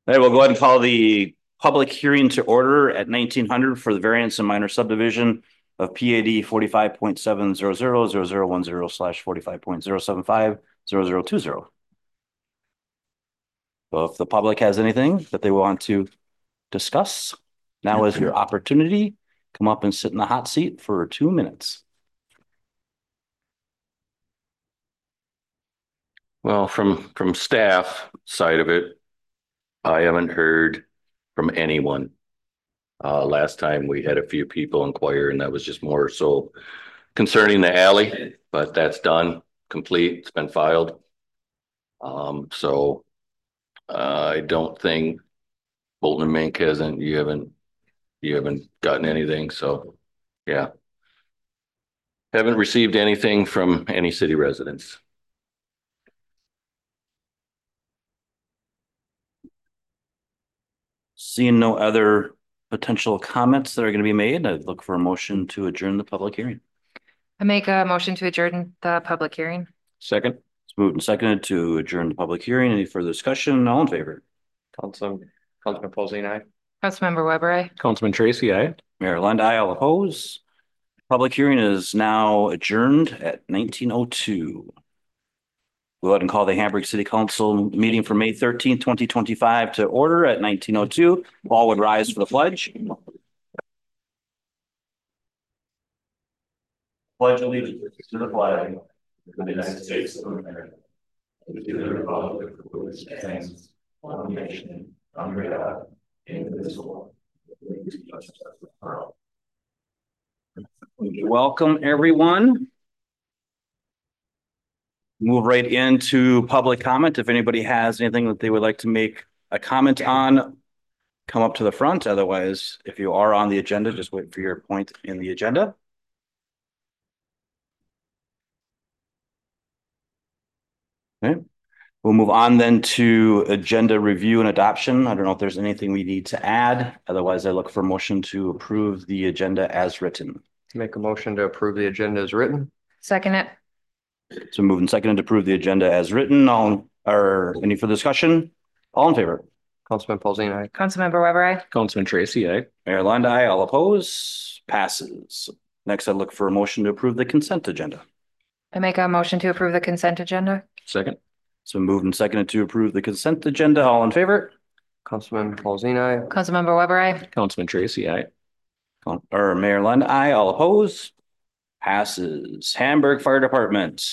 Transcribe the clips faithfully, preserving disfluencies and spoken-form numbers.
All right, we'll go ahead and call the public hearing to order at nineteen hundred for the variance and minor subdivision of P A D forty-five point seven zero zero zero zero one zero slash forty-five point zero seven five zero zero two zero. So if the public has anything that they want to discuss, now is your opportunity. Come up and sit in the hot seat for two minutes. Well, from from staff side of it, I haven't heard from anyone. Uh, last time we had a few people inquire, and that was just more so concerning the alley, but that's done, complete, it's been filed. Um, so uh, I don't think Bolton and Mink hasn't, you haven't, you haven't gotten anything, so yeah. Haven't received anything from any city residents. Seeing no other potential comments that are going to be made, I'd look for a motion to adjourn the public hearing. I make a motion to adjourn the public hearing. Second. It's moved and seconded to adjourn the public hearing. Any further discussion? All in favor? Councilman, Councilman Posey, aye. Councilmember Weber, aye. Councilman Tracy, aye. Mayor Lund, aye. All opposed. Public hearing is now adjourned at nineteen oh two. We'll go ahead and call the Hamburg City Council meeting for May thirteenth, twenty twenty-five to order at nineteen oh two. All would rise for the pledge. Pledge allegiance to the flag of the United States of America, to the republic for which it stands, one nation, under God, indivisible. Welcome, everyone. Move right into public comment. If anybody has anything that they would like to make a comment on, come up to the front. Otherwise, if you are on the agenda, just wait for your point in the agenda. Okay. We'll move on then to agenda review and adoption. I don't know if there's anything we need to add. Otherwise, I look for motion to approve the agenda as written. Make a motion to approve the agenda as written. Second it. So moving second to approve the agenda as written. All or any further discussion? All in favor? Councilman Posey, aye. Councilmember Weber, aye. Councilman Tracy, aye. Mayor Lund, aye. All opposed? Passes. Next, I look for a motion to approve the consent agenda. I make a motion to approve the consent agenda. Second. So moved and seconded to approve the consent agenda. All in favor? Councilman Posey, aye. Councilmember Weber, aye. Councilman Tracy, aye. Or Mayor Lund, aye. All opposed? Passes. Hamburg Fire Department.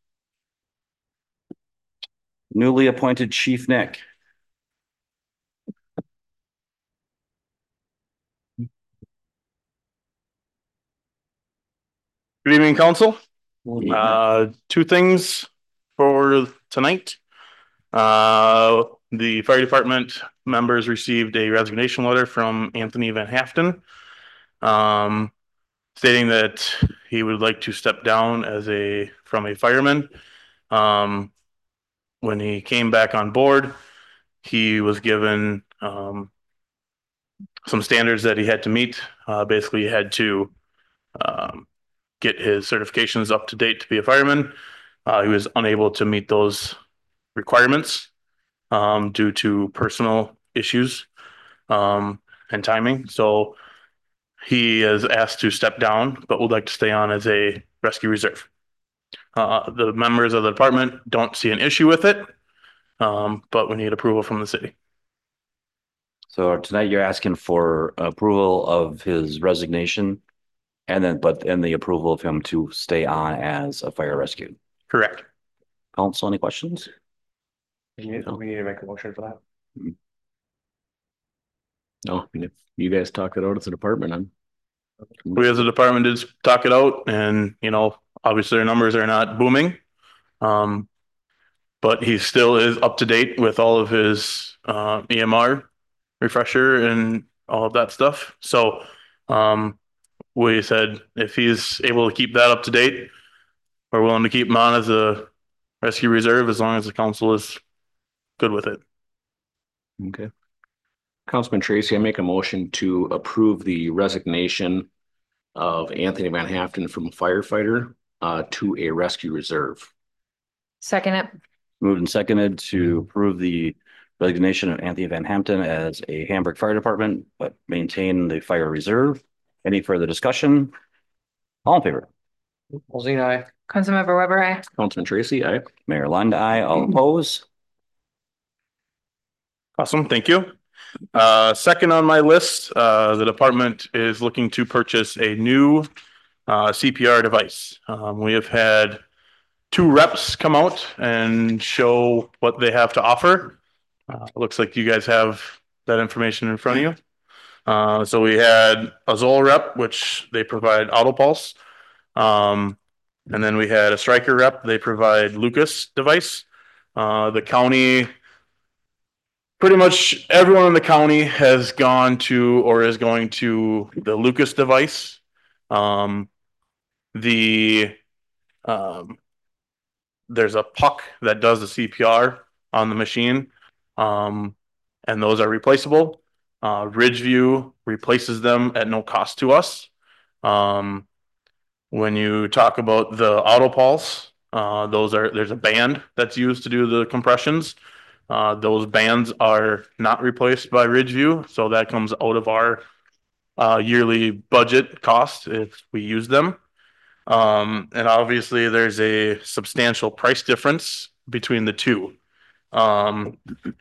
Newly appointed Chief Nick. Good evening, council. Uh, two things for tonight. Uh, the fire department members received a resignation letter from Anthony Van Haften, um, stating that he would like to step down as a from a fireman. Um, when he came back on board, he was given um, some standards that he had to meet. Uh, basically, he had to um, get his certifications up to date to be a fireman. Uh, he was unable to meet those requirements um, due to personal issues um, and timing. So he is asked to step down, but would like to stay on as a rescue reserve. Uh, the members of the department don't see an issue with it, um, but we need approval from the city. So tonight you're asking for approval of his resignation and then, but, and the approval of him to stay on as a fire rescue. Correct. Council, any questions? We need, we need to make a motion for that. No, if you guys talk it out as a department, I'm. We as a department did talk it out, and you know, obviously our numbers are not booming, um, but he still is up to date with all of his uh, E M R refresher and all of that stuff. So um, we said if he's able to keep that up to date, we're willing to keep him on as a rescue reserve as long as the council is good with it. Okay. Councilman Tracy, I make a motion to approve the resignation of Anthony Van Haften from firefighter uh, to a rescue reserve. Second it. Moved and seconded to approve the resignation of Anthony Van Hampton as a Hamburg Fire Department, but maintain the fire reserve. Any further discussion? All in favor? Holsey, aye. Councilmember Weber, aye. Councilman Tracy, aye. Mayor Lund, aye. All opposed? Awesome, thank you. Uh, second on my list, uh, the department is looking to purchase a new uh, C P R device. Um, we have had two reps come out and show what they have to offer. Uh, it looks like you guys have that information in front of you. Uh, so we had a Zoll rep, which they provide auto pulse. Um, and then we had a Stryker rep, they provide Lucas device. Uh, the county, pretty much everyone in the county has gone to or is going to the Lucas device. Um, the um, there's a puck that does the C P R on the machine, um, and those are replaceable. Uh, Ridgeview replaces them at no cost to us. Um, when you talk about the auto pulse, uh, those are there's a band that's used to do the compressions. Uh, those bands are not replaced by Ridgeview, so that comes out of our uh, yearly budget cost if we use them. Um, and obviously there's a substantial price difference between the two. Um,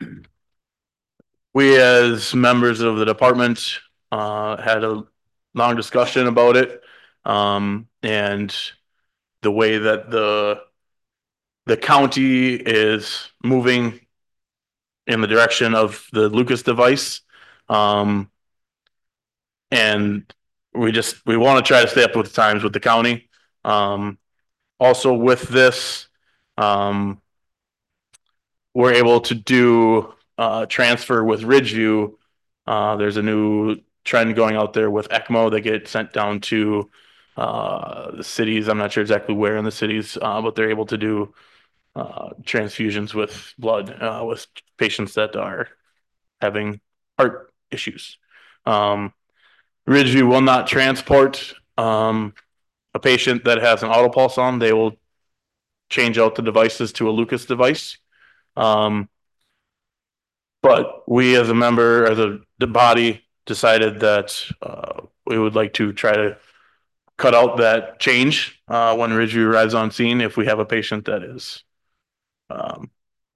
we as members of the department uh, had a long discussion about it. Um, and the way that the the county is moving in the direction of the Lucas device. Um, and we just, we want to try to stay up with the times with the county. Um, also with this, um, we're able to do uh, transfer with Ridgeview. Uh, there's a new trend going out there with ECMO that get sent down to uh, the cities. I'm not sure exactly where in the cities, uh, but they're able to do uh, transfusions with blood uh, with patients that are having heart issues. Um, Ridgeview will not transport um, a patient that has an auto pulse on. They will change out the devices to a Lucas device. Um, but we as a member, as a the body, decided that uh, we would like to try to cut out that change uh, when Ridgeview arrives on scene if we have a patient that is um,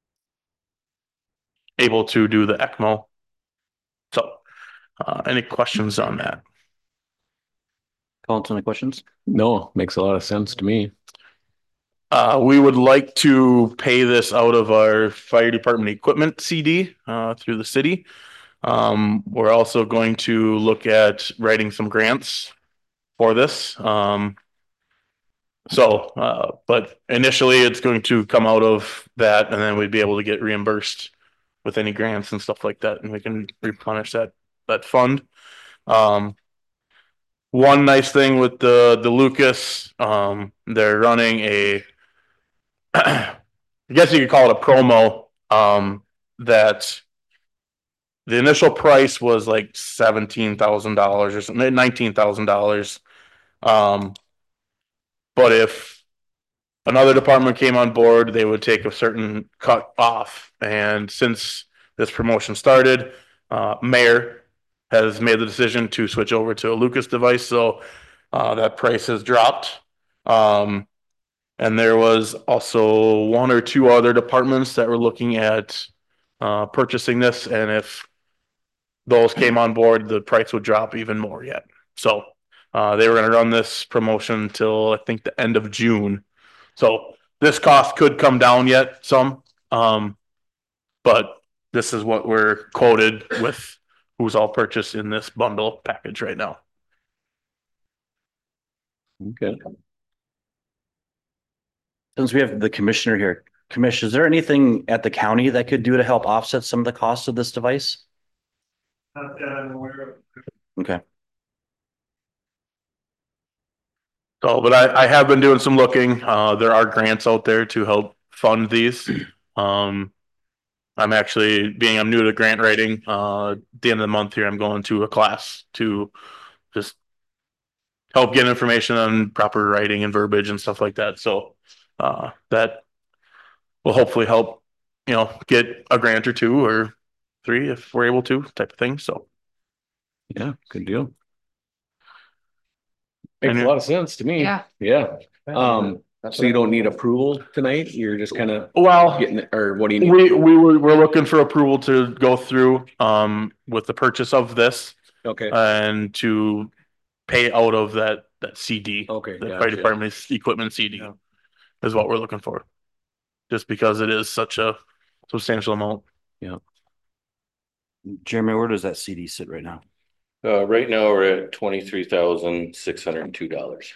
able to do the ECMO. So uh, any questions on that? Colin, any questions? No, makes a lot of sense to me. Uh, we would like to pay this out of our fire department equipment C D uh, through the city. Um, we're also going to look at writing some grants for this. Um, so, uh, but initially it's going to come out of that, and then we'd be able to get reimbursed with any grants and stuff like that, and we can replenish that that fund. Um, one nice thing with the the Lucas, um, they're running a I guess you could call it a promo, um, that the initial price was like seventeen thousand dollars or something, nineteen thousand dollars. Um, but if another department came on board, they would take a certain cut off. And since this promotion started, uh, Mayor has made the decision to switch over to a Lucas device. So, uh, that price has dropped. Um, And there was also one or two other departments that were looking at uh, purchasing this. And if those came on board, the price would drop even more yet. So uh, they were going to run this promotion until I think the end of June. So this cost could come down yet some. Um, but this is what we're quoted with who's all purchased in this bundle package right now. Okay. Since we have the commissioner here, Commissioner, is there anything at the county that could do to help offset some of the costs of this device? Not that I'm aware of. Okay, So, but I, I have been doing some looking. Uh, there are grants out there to help fund these. Um, I'm actually, being I'm new to grant writing, uh, at the end of the month here, I'm going to a class to just help get information on proper writing and verbiage and stuff like that. So, uh, that will hopefully help, you know, get a grant or two or three if we're able to, type of thing. So. Yeah, good deal. Makes And- a lot of sense to me. Yeah. Yeah. Um, That's so you what I- don't need approval tonight? You're just kind of Well, getting, it- or what do you need? we, we were, we're looking for approval to go through, um, with the purchase of this Okay, and to pay out of that, that C D. okay, The fire gotcha. department's equipment C D is what we're looking for. Just because it is such a substantial amount. Jeremy, where does that C D sit right now? Uh, right now we're at twenty-three thousand, six hundred and two dollars.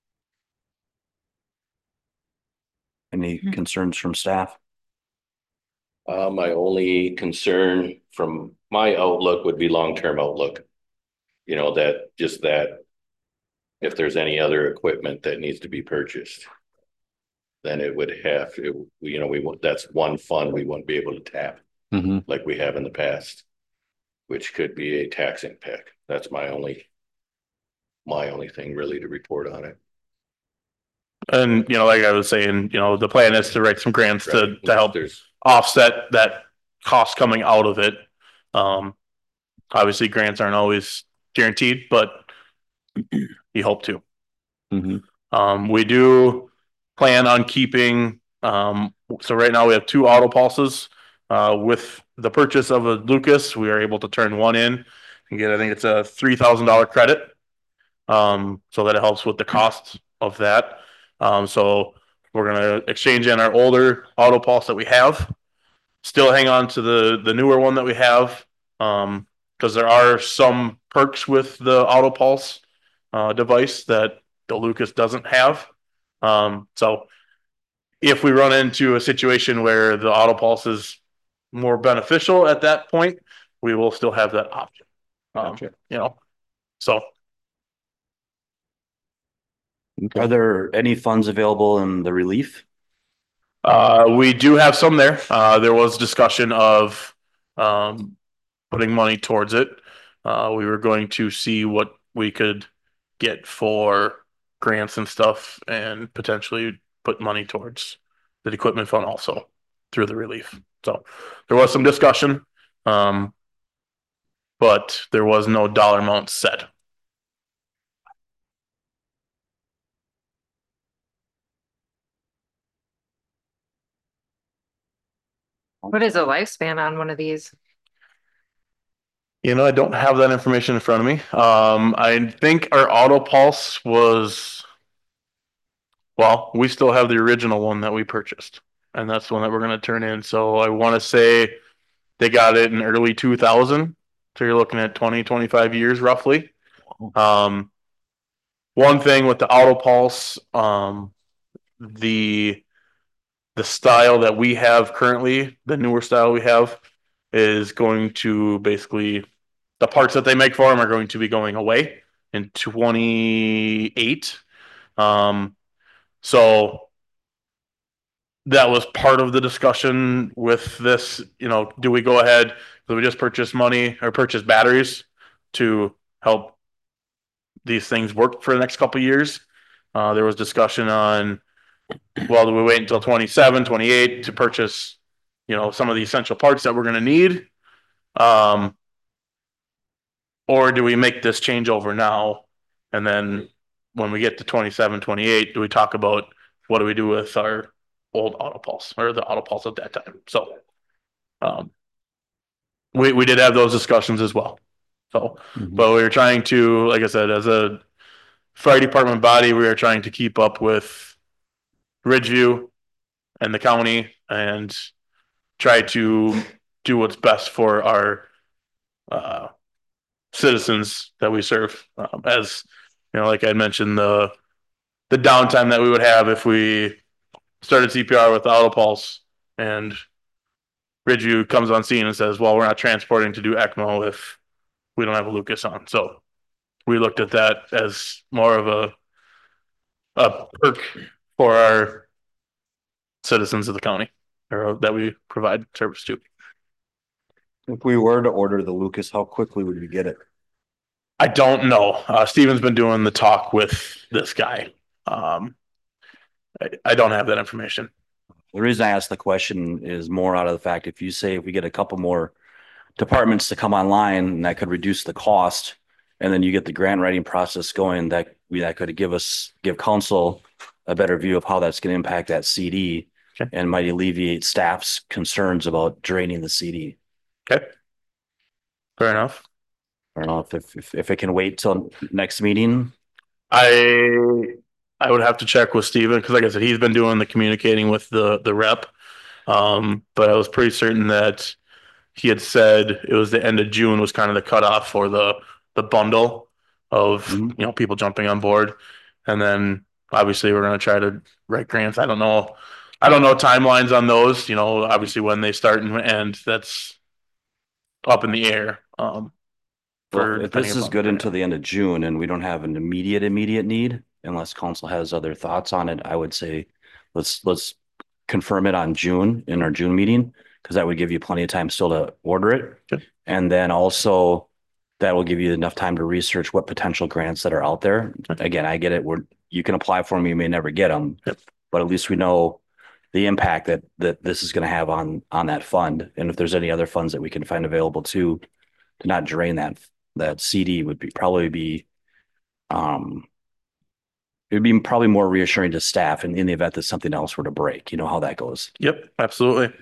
Any Hmm. concerns from staff? Uh, my only concern from my outlook would be long-term outlook. You know, that, just that if there's any other equipment that needs to be purchased, then it would have, it, you know, we, want that's one fund we wouldn't be able to tap Mm-hmm. like we have in the past, which could be a tax impact. That's my only, my only thing really to report on it. And, you know, like I was saying, you know, the plan is to write some grants to, Right. to help There's, offset that cost coming out of it. Um, obviously grants aren't always guaranteed, but you hope to. Mm-hmm. Um, we do plan on keeping, um, so right now we have two auto pulses. Uh, with the purchase of a Lucas, we are able to turn one in and get, I think it's a three thousand dollar credit. Um, so that it helps with the costs of that. Um, so we're gonna exchange in our older auto pulse that we have. Still hang on to the, the newer one that we have. Um, cause there are some perks with the auto pulse, uh, device that the Lucas doesn't have. Um, so if we run into a situation where the auto pulse is more beneficial at that point, we will still have that option. Um, Gotcha. you know, so Are there any funds available in the relief? uh, we do have some there. Uh, there was discussion of um, putting money towards it. Uh, we were going to see what we could get for grants and stuff and potentially put money towards the equipment fund also through the relief. So there was some discussion, um, but there was no dollar amount set. What is the lifespan on one of these? You know, I don't have that information in front of me. Um, I think our auto pulse was, well, we still have the original one that we purchased, and that's the one that we're gonna turn in. So I want to say they got it in early two thousand. So you're looking at twenty, twenty-five years roughly. Um, one thing with the auto pulse, um, the the style that we have currently, the newer style we have, is going to basically, the parts that they make for them are going to be going away in twenty-eight. Um, so that was part of the discussion with this, you know, do we go ahead, do we just purchase money or purchase batteries to help these things work for the next couple of years? Uh, there was discussion on, well, do we wait until twenty-seven, twenty-eight to purchase, you know, some of the essential parts that we're going to need? Um, or do we make this changeover now? And then when we get to twenty-seven, twenty-eight, do we talk about what do we do with our old auto pulse or the auto pulse at that time? So, um, we, we did have those discussions as well. So, Mhm. but we were trying to, like I said, as a fire department body, we are trying to keep up with Ridgeview and the county and try to do what's best for our, uh, citizens that we serve. Um, as you know, like I mentioned, the the downtime that we would have if we started C P R with the auto pulse and Ridgeview comes on scene and says, well, we're not transporting to do ECMO if we don't have a Lucas on. So we looked at that as more of a a perk for our citizens of the county or that we provide service to. If we were to order the Lucas, how quickly would we get it? I don't know. Uh, Steven's been doing the talk with this guy. Um, I, I don't have that information. The reason I asked the question is more out of the fact, if you say if we get a couple more departments to come online, and that could reduce the cost. And then you get the grant writing process going, that we, that could give us, give council a better view of how that's going to impact that C D Okay. and might alleviate staff's concerns about draining the C D. Okay. Fair enough. I don't know if, if, if it can wait till next meeting. I I would have to check with Steven because like I said, he's been doing the communicating with the the rep. Um, but I was pretty certain that he had said it was the end of June was kind of the cutoff for the the bundle of Mhm. you know people jumping on board. And then obviously we're gonna try to write grants. I don't know. I don't know timelines on those, you know, obviously when they start and end, that's up in the air. Um Well, for if depending this is upon good grant. until the end of June and we don't have an immediate, immediate need, unless council has other thoughts on it, I would say let's, let's confirm it on June in our June meeting, because that would give you plenty of time still to order it. Okay. And then also that will give you enough time to research what potential grants that are out there. Okay. Again, I get it. We're, you can apply for them, you may never get them, Yep. but at least we know the impact that, that this is going to have on, on that fund. And if there's any other funds that we can find available too, to not drain that, that C D would be, probably be, um, it would be probably more reassuring to staff in, in the event that something else were to break, you know how that goes. Yep, absolutely.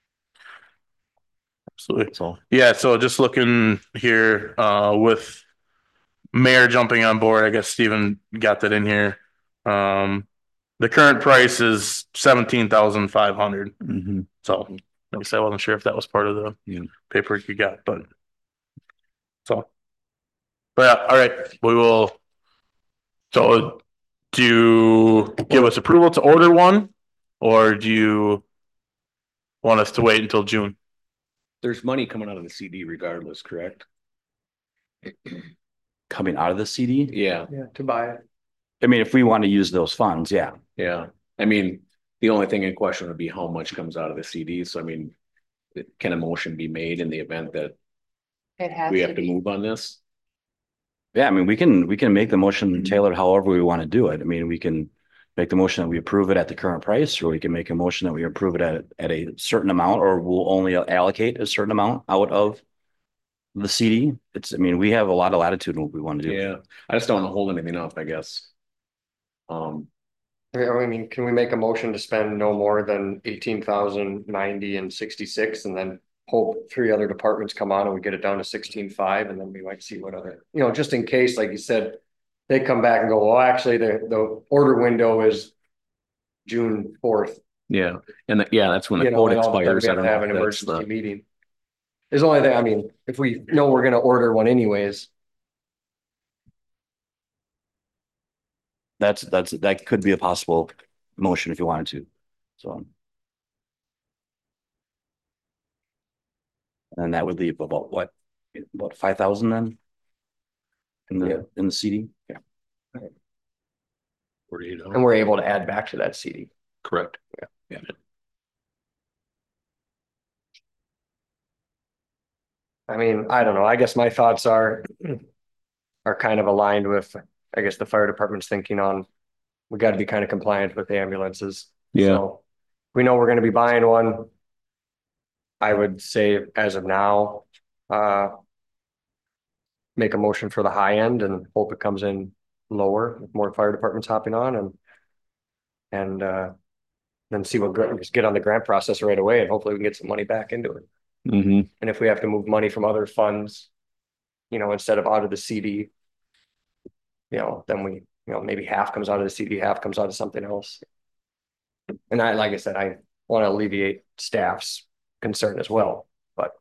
Absolutely. So, Yeah, so just looking here, uh, with mayor jumping on board, I guess Steven got that in here. Um, the current price is seventeen thousand five hundred. So, like I said, I wasn't sure if that was part of the Yeah. paperwork you got, but so. But yeah, all right, we will. So do you give us approval to order one, or do you want us to wait until June? There's money coming out of the C D regardless, correct? coming out of the C D, Yeah, Yeah, to buy it. I mean, if we want to use those funds, yeah. yeah. I mean, the only thing in question would be how much comes out of the C D. So I mean, can a motion be made in the event that It has we to have to be. move on this? Yeah, I mean, we can, we can make the motion tailored however we want to do it. I mean, we can make the motion that we approve it at the current price, or we can make a motion that we approve it at, at a certain amount, or we'll only allocate a certain amount out of the C D. It's, I mean, we have a lot of latitude in what we want to do. Yeah, I just don't want to hold anything up, I guess. Um, I mean, can we make a motion to spend no more than eighteen thousand ninety and sixty-six and then hope three other departments come on and we get it down to sixteen five and then we might see what other, you know, just in case, like you said, they come back and go, well, actually the, the order window is June fourth. yeah, and that- yeah, that's when the You know, quote and all of a sudden expires. we I have don't to have know an if that's emergency the, meeting. There's only that, I mean, if we know we're gonna order one anyways, That's, that's, that could be a possible motion if you wanted to, so. And that would leave about what, about five thousand then? In Yeah. the, in the C D? Yeah. Forty-eight and hours. we're able to add back to that C D. Correct. I mean, I don't know. I guess my thoughts are are kind of aligned with, I guess, the fire department's thinking on, we got to be kind of compliant with the ambulances. Yeah. So we know we're going to be buying one. I would say as of now, uh, make a motion for the high end and hope it comes in lower, with more fire departments hopping on and and uh, then see what, gra- just get on the grant process right away and hopefully we can get some money back into it. Mhm. And if we have to move money from other funds, you know, instead of out of the C D, you know, then we, you know, maybe half comes out of the C D, half comes out of something else. And I, like I said, I want to alleviate staff's concern as well, but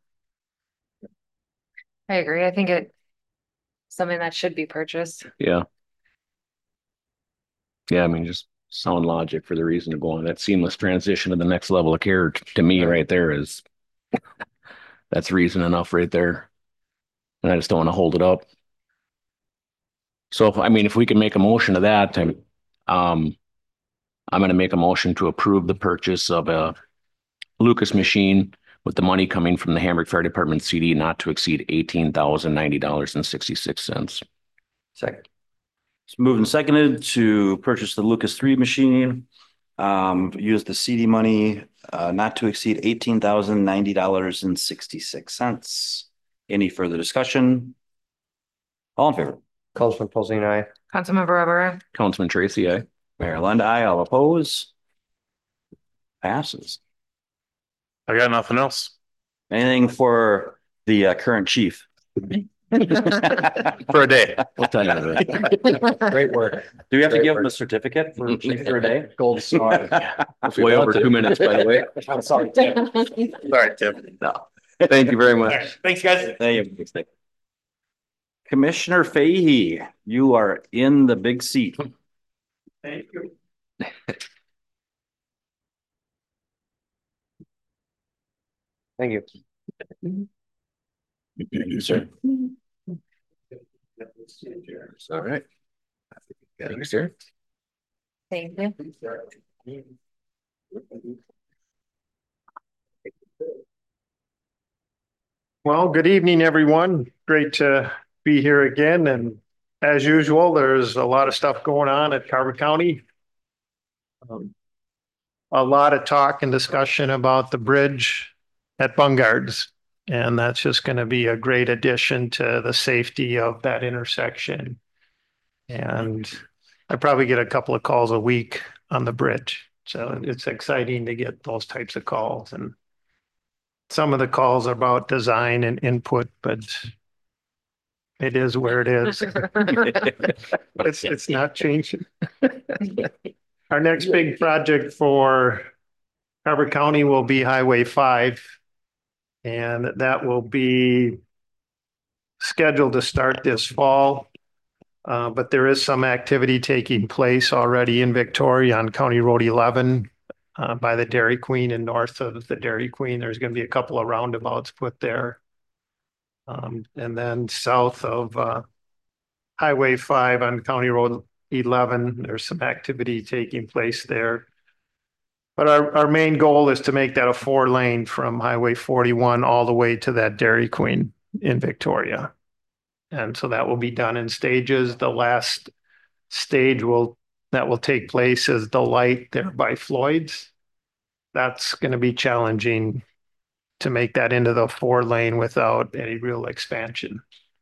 I agree. I think it something that should be purchased. Yeah. Yeah, I mean, just sound logic for the reason to go on that seamless transition to the next level of care t- to me right there is that's reason enough right there. And I just don't want to hold it up. So if, I mean, if we can make a motion to that, I'm, um, I'm going to make a motion to approve the purchase of a Lucas machine with the money coming from the Hamburg Fire Department C D not to exceed eighteen thousand ninety dollars and sixty-six cents. second, It's moved and seconded to purchase the Lucas three machine. Um, use the C D money uh, not to exceed eighteen thousand ninety dollars and sixty-six cents. Any further discussion? All in favor? Councilman Posey, aye. Councilmember Rivera. Councilman Tracy, I. Mayor Lund, aye. All oppose? Passes. I got nothing else. Anything for the uh, current chief? For a day. What time is it? Great work. Do we have to Great give him a work. certificate for chief for a day? Gold star. Way over two minutes, by the way. I'm sorry, Tim. Sorry, Tim. No. Thank you very All much. right. Thanks, guys. Thank you. Commissioner Fahey, you are in the big seat. Thank you. Thank you. Thank you, sir. All right. Thanks, sir. Thank you. Well, good evening, everyone. Great to be here again. And as usual, there's a lot of stuff going on at Carver County. Um, A lot of talk and discussion about the bridge at Bungards. And that's just going to be a great addition to the safety of that intersection. And I probably get a couple of calls a week on the bridge. So it's exciting to get those types of calls. And some of the calls are about design and input, but it is where it is. It's, it's not changing. Our next big project for Carver County will be Highway five. And that will be scheduled to start this fall. Uh, but there is some activity taking place already in Victoria on County Road eleven. Uh, by the Dairy Queen and north of the Dairy Queen. There's going to be a couple of roundabouts put there. Um, and then south of uh, Highway five on County Road eleven, there's some activity taking place there. But our, our main goal is to make that a four lane from Highway forty-one all the way to that Dairy Queen in Victoria. And so that will be done in stages. The last stage will that will take place is the light there by Floyd's. That's going to be challenging to make that into the four lane without any real expansion.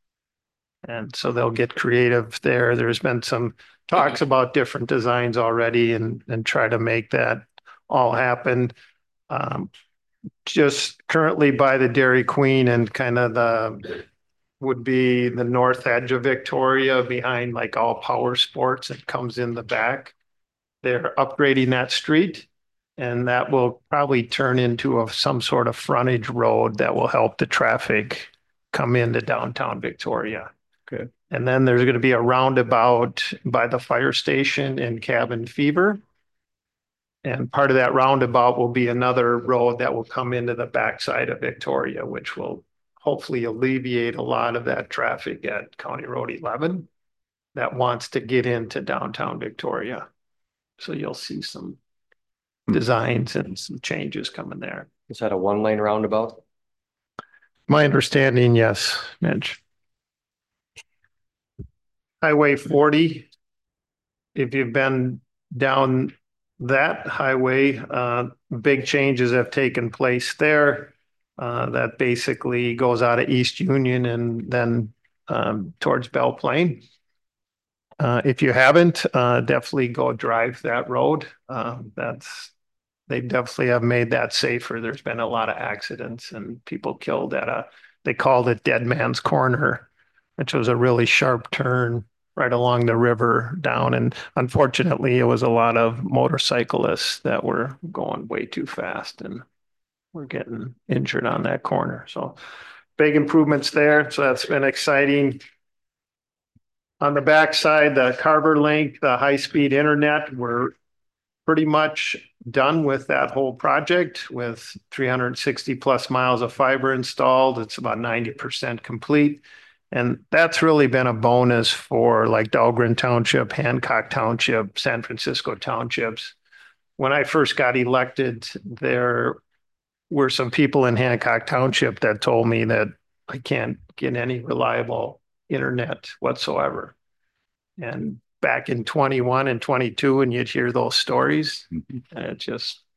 And so they'll get creative there. There's been some talks about different designs already and, and try to make that all happen. Um, just currently by the Dairy Queen and kind of the would be the north edge of Victoria behind like All Power Sports. It comes in the back. They're upgrading that street and that will probably turn into a, some sort of frontage road that will help the traffic come into downtown Victoria. Okay. And then there's going to be a roundabout by the fire station in Cabin Fever. And part of that roundabout will be another road that will come into the backside of Victoria, which will hopefully alleviate a lot of that traffic at County Road eleven that wants to get into downtown Victoria. So you'll see some designs and some changes coming there. Is that a one lane roundabout? My understanding, yes, Mitch. Highway forty, if you've been down that highway, uh, big changes have taken place there. Uh, that basically goes out of East Union and then um, towards Belle Plaine. Uh, if you haven't, uh, definitely go drive that road. Uh, that's they definitely have made that safer. There's been a lot of accidents and people killed at a, they called it Dead Man's Corner, which was a really sharp turn right along the river down. And unfortunately, it was a lot of motorcyclists that were going way too fast and we're getting injured on that corner. So big improvements there. So that's been exciting. On the backside, the Carver Link, the high-speed internet, we're pretty much done with that whole project with three hundred sixty plus miles of fiber installed. It's about ninety percent complete. And that's really been a bonus for like Dahlgren Township, Hancock Township, San Francisco Townships. When I first got elected, there were some people in Hancock Township that told me that I can't get any reliable internet whatsoever. And back in twenty-one and twenty-two, and you'd hear those stories, and it just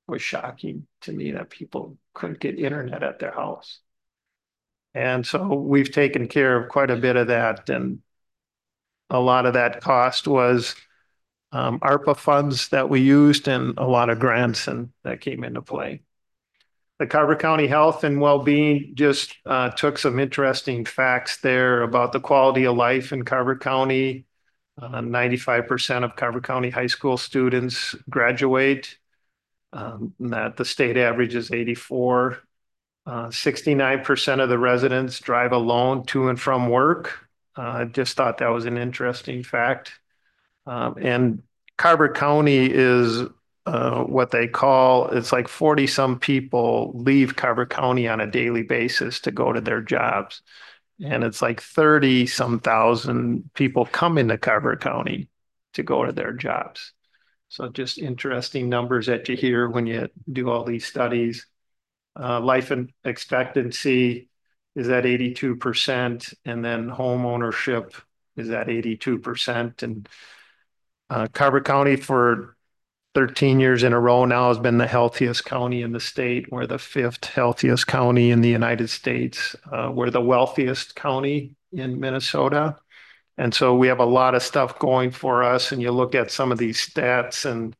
was shocking to me that people couldn't get internet at their house. And so we've taken care of quite a bit of that, and a lot of that cost was um, ARPA funds that we used and a lot of grants and that came into play. The Carver County Health and Wellbeing just uh, took some interesting facts there about the quality of life in Carver County. Uh, ninety-five percent of Carver County high school students graduate. Um, that the state average is eighty-four. Uh, sixty-nine percent of the residents drive alone to and from work. I uh, just thought that was an interesting fact. Um, and Carver County is uh, what they call, it's like forty some people leave Carver County on a daily basis to go to their jobs. And it's like thirty some thousand people come into Carver County to go to their jobs. So just interesting numbers that you hear when you do all these studies. Uh, life expectancy is at eighty-two percent, and then home ownership is at eighty-two percent. And uh, Carver County for thirteen years in a row now has been the healthiest county in the state. We're the fifth healthiest county in the United States. Uh, we're the wealthiest county in Minnesota. And so we have a lot of stuff going for us. And you look at some of these stats, and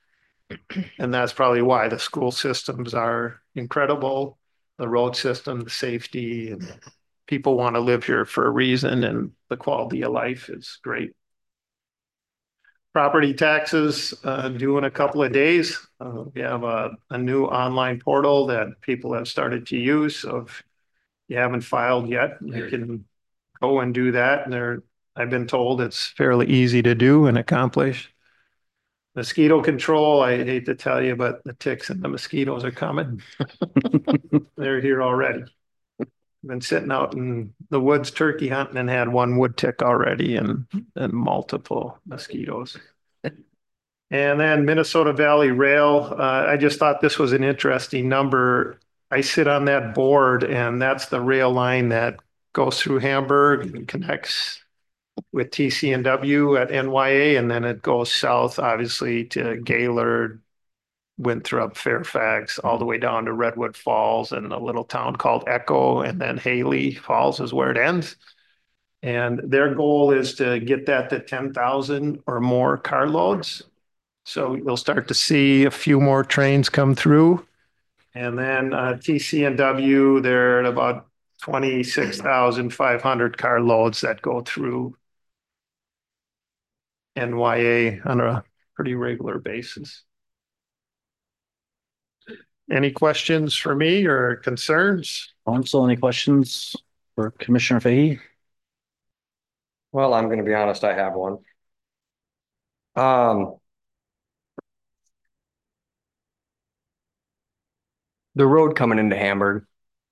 and that's probably why the school systems are incredible, the road system, the safety, and people want to live here for a reason, and the quality of life is great. Property taxes uh, due in a couple of days. Uh, we have a, a new online portal that people have started to use. So if you haven't filed yet, you can go and do that. And there, I've been told it's fairly easy to do and accomplish. Mosquito control, I hate to tell you, but the ticks and the mosquitoes are coming. They're here already. Been sitting out in the woods turkey hunting and had one wood tick already, and, and multiple mosquitoes. And then Minnesota Valley Rail, uh, I just thought this was an interesting number. I sit on that board, and that's the rail line that goes through Hamburg and connects with T C and W at N Y A, and then it goes south, obviously, to Gaylord, Winthrop, Fairfax, all the way down to Redwood Falls and a little town called Echo, and then Haley Falls is where it ends. And their goal is to get that to ten thousand or more carloads. So you'll start to see a few more trains come through. And then uh, T C and W, they're at about twenty-six thousand five hundred carloads that go through N Y A on a pretty regular basis. Any questions for me or concerns? Council, any questions for Commissioner Fahey? Well, I'm going to be honest, I have one. Um, the road coming into Hamburg,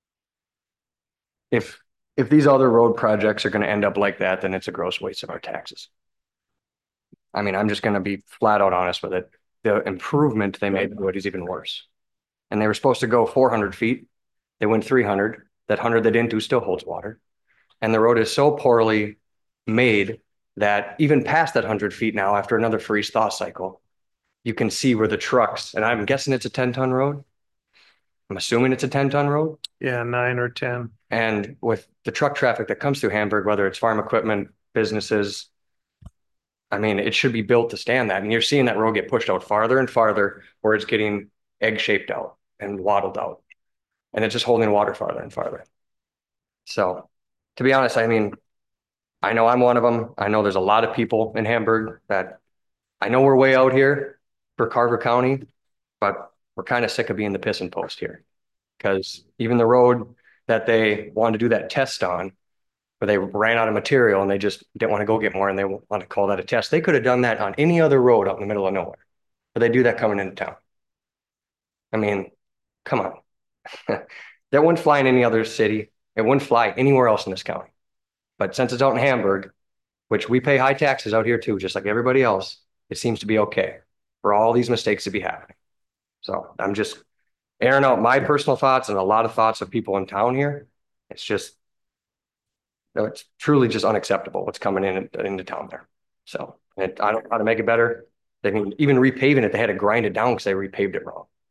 if if these other road projects are going to end up like that, then it's a gross waste of our taxes. I mean, I'm just going to be flat out honest with it. The improvement they made to it is even worse. And they were supposed to go four hundred feet. They went three hundred. That one hundred they didn't do still holds water. And the road is so poorly made that even past that one hundred feet now, after another freeze thaw cycle, you can see where the trucks, and I'm guessing it's a ten ton road. I'm assuming it's a ten ton road. Yeah, nine or ten. And with the truck traffic that comes through Hamburg, whether it's farm equipment, businesses, I mean, it should be built to stand that. And you're seeing that road get pushed out farther and farther, where it's getting egg shaped out and waddled out. And it's just holding water farther and farther. So to be honest, I mean, I know I'm one of them. I know there's a lot of people in Hamburg that I know we're way out here for Carver County, but we're kind of sick of being the pissing post here. Because even the road that they wanted to do that test on, where they ran out of material and they just didn't want to go get more and they want to call that a test. They could have done that on any other road out in the middle of nowhere, but they do that coming into town. I mean, come on. That wouldn't fly in any other city. It wouldn't fly anywhere else in this county. But since it's out in Hamburg, which we pay high taxes out here too, just like everybody else, it seems to be okay for all these mistakes to be happening. So I'm just airing out my personal thoughts and a lot of thoughts of people in town here. It's just, no, it's truly just unacceptable what's coming in into town there. So it, I don't know how to make it better. They can even repaving it. They had to grind it down because they repaved it wrong.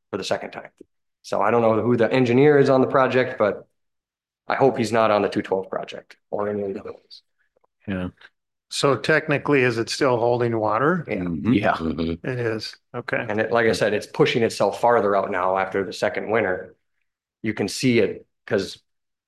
for the second time. So I don't know who the engineer is on the project, but I hope he's not on the two twelve project or any of the other ones. Yeah. So technically, is it still holding water? Yeah. Mhm. Yeah. Mhm. It is. Okay. And it, like I said, it's pushing itself farther out now after the second winter. You can see it because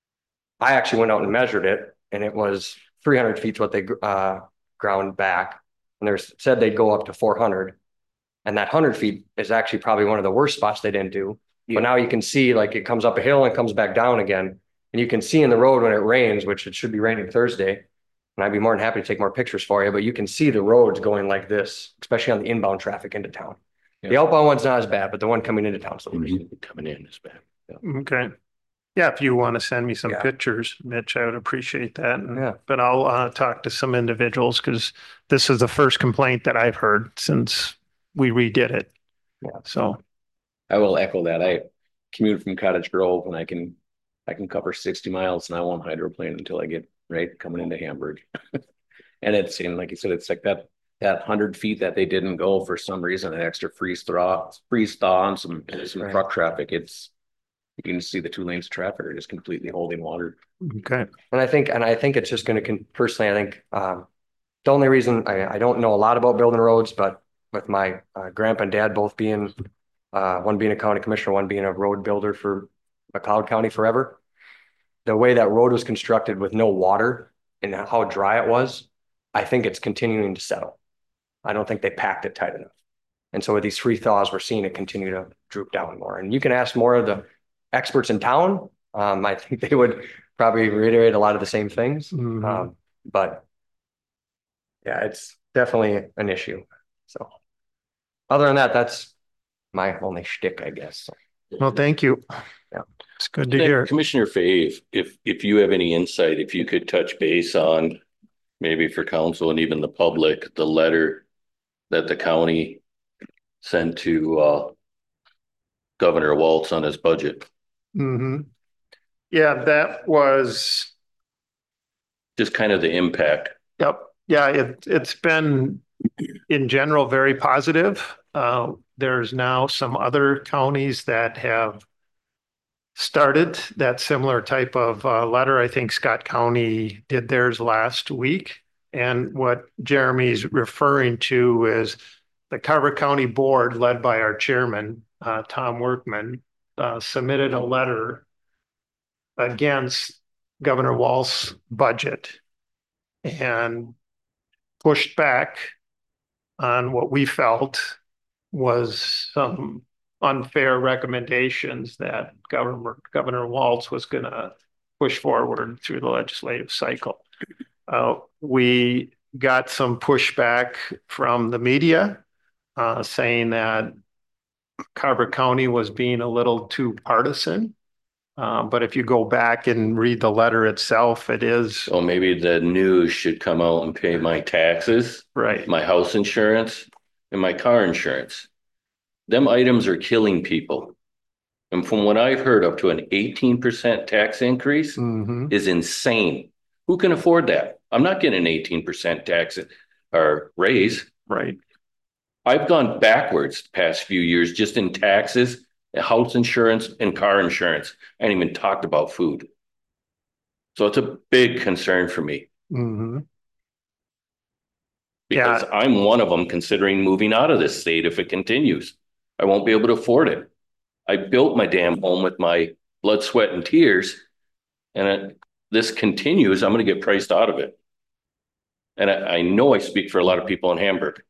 I actually went out and measured it and it was three hundred feet is what they uh, ground back. And there's said they'd go up to four hundred. And that hundred feet is actually probably one of the worst spots they didn't do. But now you can see like it comes up a hill and comes back down again. And you can see in the road when it rains, which it should be raining Thursday. And I'd be more than happy to take more pictures for you, but you can see the roads going like this, especially on the inbound traffic into town. The Yeah. outbound one's not as bad, but the one coming into town's the worst. Coming in is bad. Okay. Yeah, if you want to send me some Yeah. pictures, Mitch, I would appreciate that. And- Yeah. But I'll uh, talk to some individuals because this is the first complaint that I've heard since we redid it. Yeah. So, I will echo that. I commute from Cottage Grove and I can, I can cover sixty miles and I won't hydroplane until I get right coming into Hamburg. And it's in, like you said, it's like that, that hundred feet that they didn't go for some reason, an extra freeze thaw, freeze thaw and some, some Right. truck traffic. It's, you can see the two lanes of traffic are just completely holding water. okay. And I think, and I think it's just gonna, con- personally, I think, um, the only reason, I, I don't know a lot about building roads, but with my uh, grandpa and dad both being, uh, one being a county commissioner, one being a road builder for McLeod County forever. The way that road was constructed with no water and how dry it was, I think it's continuing to settle. I don't think they packed it tight enough. And so with these free thaws, we're seeing it continue to droop down more. And you can ask more of the experts in town. Um, I think they would probably reiterate a lot of the same things. Mhm. Um, but yeah, it's definitely an issue. So other than that, that's my only shtick, I guess. Well, thank you. Yeah. It's good to hear. Commissioner Fave, if, if you have any insight, if you could touch base on maybe for council and even the public, the letter that the county sent to, uh, Governor Waltz on his budget, hmm Yeah, that was, just kind of the impact. yep. Yeah, it, it's been in general very positive. Uh, there's now some other counties that have started that similar type of uh, letter. I think Scott County did theirs last week. And what Jeremy's referring to is the Carver County Board, led by our chairman, uh, Tom Workman, uh, submitted a letter against Governor Walz's budget and pushed back on what we felt was some unfair recommendations that Governor Governor Walz was going to push forward through the legislative cycle. Uh, we got some pushback from the media uh, saying that Carver County was being a little too partisan. Uh, but if you go back and read the letter itself, it is So maybe the news should come out and pay my taxes, right. my house insurance, and my car insurance. Them items are killing people. And from what I've heard, up to an eighteen percent tax increase Mhm. is insane. Who can afford that? I'm not getting an eighteen percent tax or raise. Right. I've gone backwards the past few years just in taxes, house insurance, and car insurance. I ain't even talked about food. So it's a big concern for me Mhm. because Yeah. I'm one of them considering moving out of this state if it continues. I won't be able to afford it. I built my damn home with my blood, sweat, and tears, and it, this continues, I'm going to get priced out of it. And I, I know I speak for a lot of people in Hamburg.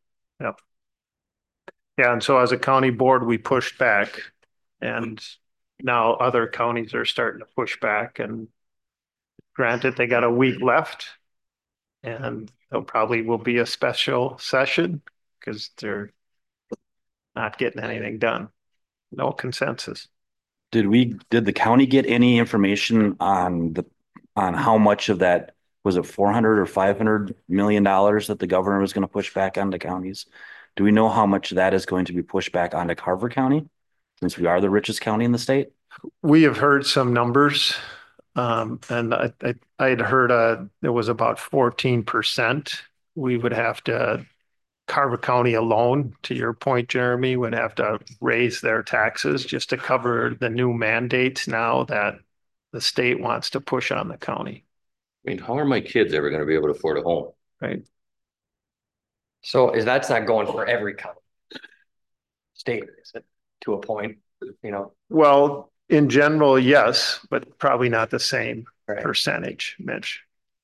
Yeah, and so as a county board, we pushed back, and now other counties are starting to push back. And granted, they got a week left, and there probably will be a special session because they're not getting anything done. No consensus. Did we, did the county get any information on the, on how much of that, was it four hundred or five hundred million dollars that the governor was going to push back on the counties? Do we know how much that is going to be pushed back onto Carver County? Since we are the richest county in the state? We have heard some numbers, um, and I, I, I had heard, uh, it was about fourteen percent. We would have to Carver County alone, to your point, Jeremy, would have to raise their taxes just to cover the new mandates now that the state wants to push on the county, I mean, how are my kids ever gonna be able to afford a home? right? So is that's not going for every county? State, is it, to a point, you know? Well, in general, yes, but probably not the same Right. percentage, Mitch.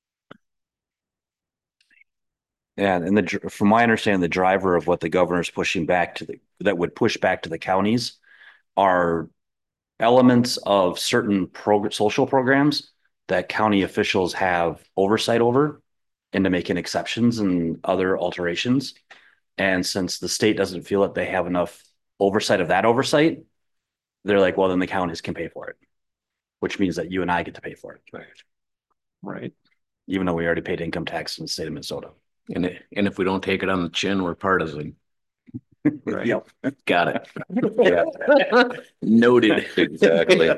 Yeah, and the, dr- from my understanding, the driver of what the governor's pushing back to the, that would push back to the counties are elements of certain prog- social programs that county officials have oversight over into making exceptions and other alterations. And since the state doesn't feel that they have enough oversight of that oversight, they're like, well, then the counties can pay for it, which means that you and I get to pay for it, Right. even though we already paid income tax in the state of Minnesota. And, it- and if we don't take it on the chin, we're partisan. Right. Yep. Got it. Yeah. Noted. Exactly.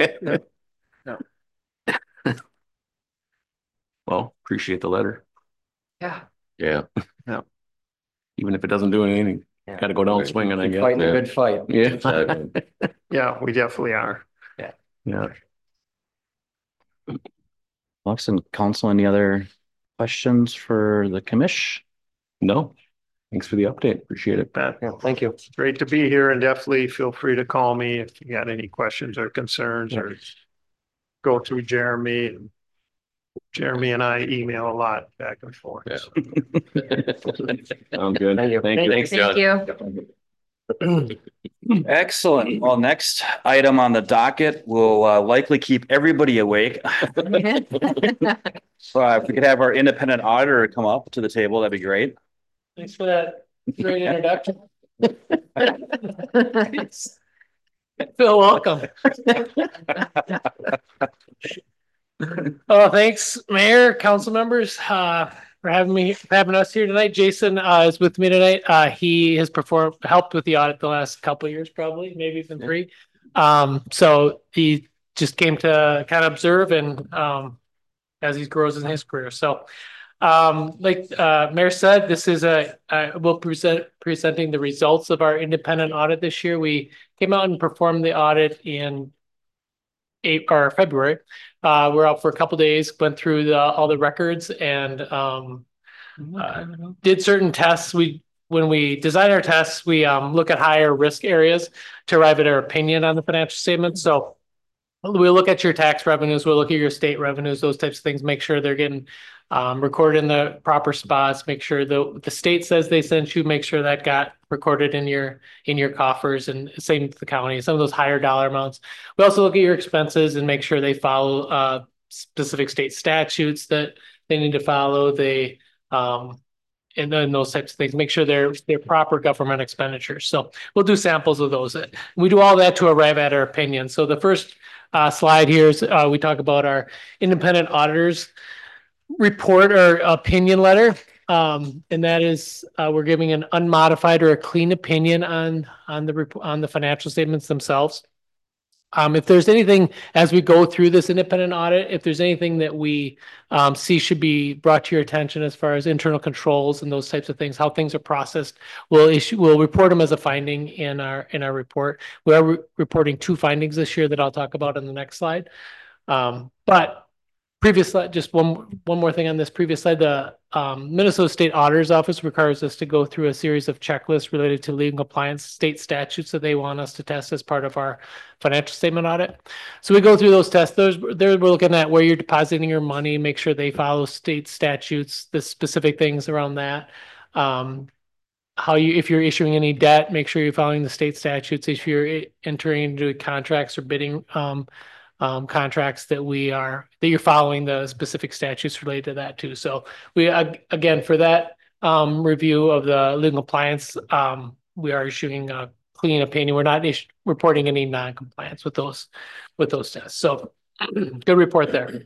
Well, appreciate the letter, Yeah. Yeah, even if it doesn't do anything. Yeah. Got to go down swinging, I Keep guess. fighting a Yeah. good fight. Yeah. exactly. Yeah, we definitely are. Yeah. Alex and council, any other questions for the commish? No, thanks for the update. Appreciate it. Pat, Yeah, thank you. great to be here, and definitely feel free to call me if you got any questions or concerns, or go through Jeremy. Jeremy and I email a lot back and forth. Yeah. Sounds good. Thank you. Thank you. Thanks, Thank John. you. Excellent. Well, next item on the docket will uh, likely keep everybody awake. So uh, if we could have our independent auditor come up to the table, that'd be great. Thanks for that great introduction. Phil, welcome. Oh, thanks, Mayor, council members, uh, for having me, for having us here tonight. Jason, uh, is with me tonight. Uh, he has performed, helped with the audit the last couple of years, probably, maybe even three. Um, so he just came to kind of observe and, um, as he grows in his career. So, um, like, uh, Mayor said, this is a, uh, we'll present, presenting the results of our independent audit this year. We came out and performed the audit in April or February. Uh, we're out for a couple days, went through the, all the records and, um, uh, did certain tests. We, when we design our tests, we, um, look at higher risk areas to arrive at our opinion on the financial statements. So we'll look at your tax revenues, we'll look at your state revenues, those types of things, make sure they're getting um, recorded in the proper spots, make sure the, the state says they sent you, make sure that got recorded in your, in your coffers, and same with the county, some of those higher dollar amounts. We also look at your expenses and make sure they follow uh, specific state statutes that they need to follow. They, um, and then those types of things, make sure they're, they're proper government expenditures. So we'll do samples of those. We do all that to arrive at our opinion. So the first uh, slide here is uh, we talk about our independent auditors report or opinion letter. Um, and that is, uh, we're giving an unmodified or a clean opinion on, on the, rep- on the financial statements themselves. Um, if there's anything, as we go through this independent audit, if there's anything that we um, see should be brought to your attention as far as internal controls and those types of things, how things are processed, we'll issue, we'll report them as a finding in our, in our report. We are re- reporting two findings this year that I'll talk about in the next slide. Um, but previous slide, just one, one more thing on this previous slide, the um, Minnesota State Auditor's Office requires us to go through a series of checklists related to legal compliance state statutes that they want us to test as part of our financial statement audit. So we go through those tests. Those, there we're looking at where you're depositing your money, make sure they follow state statutes, the specific things around that. Um, how you, if you're issuing any debt, make sure you're following the state statutes. If you're entering into contracts or bidding, um, Um, contracts that we are, that you're following the specific statutes related to that too. So we, uh, again, for that um, review of the legal compliance, um, we are issuing a clean opinion. We're not is- reporting any non-compliance with those, with those tests. So good report there.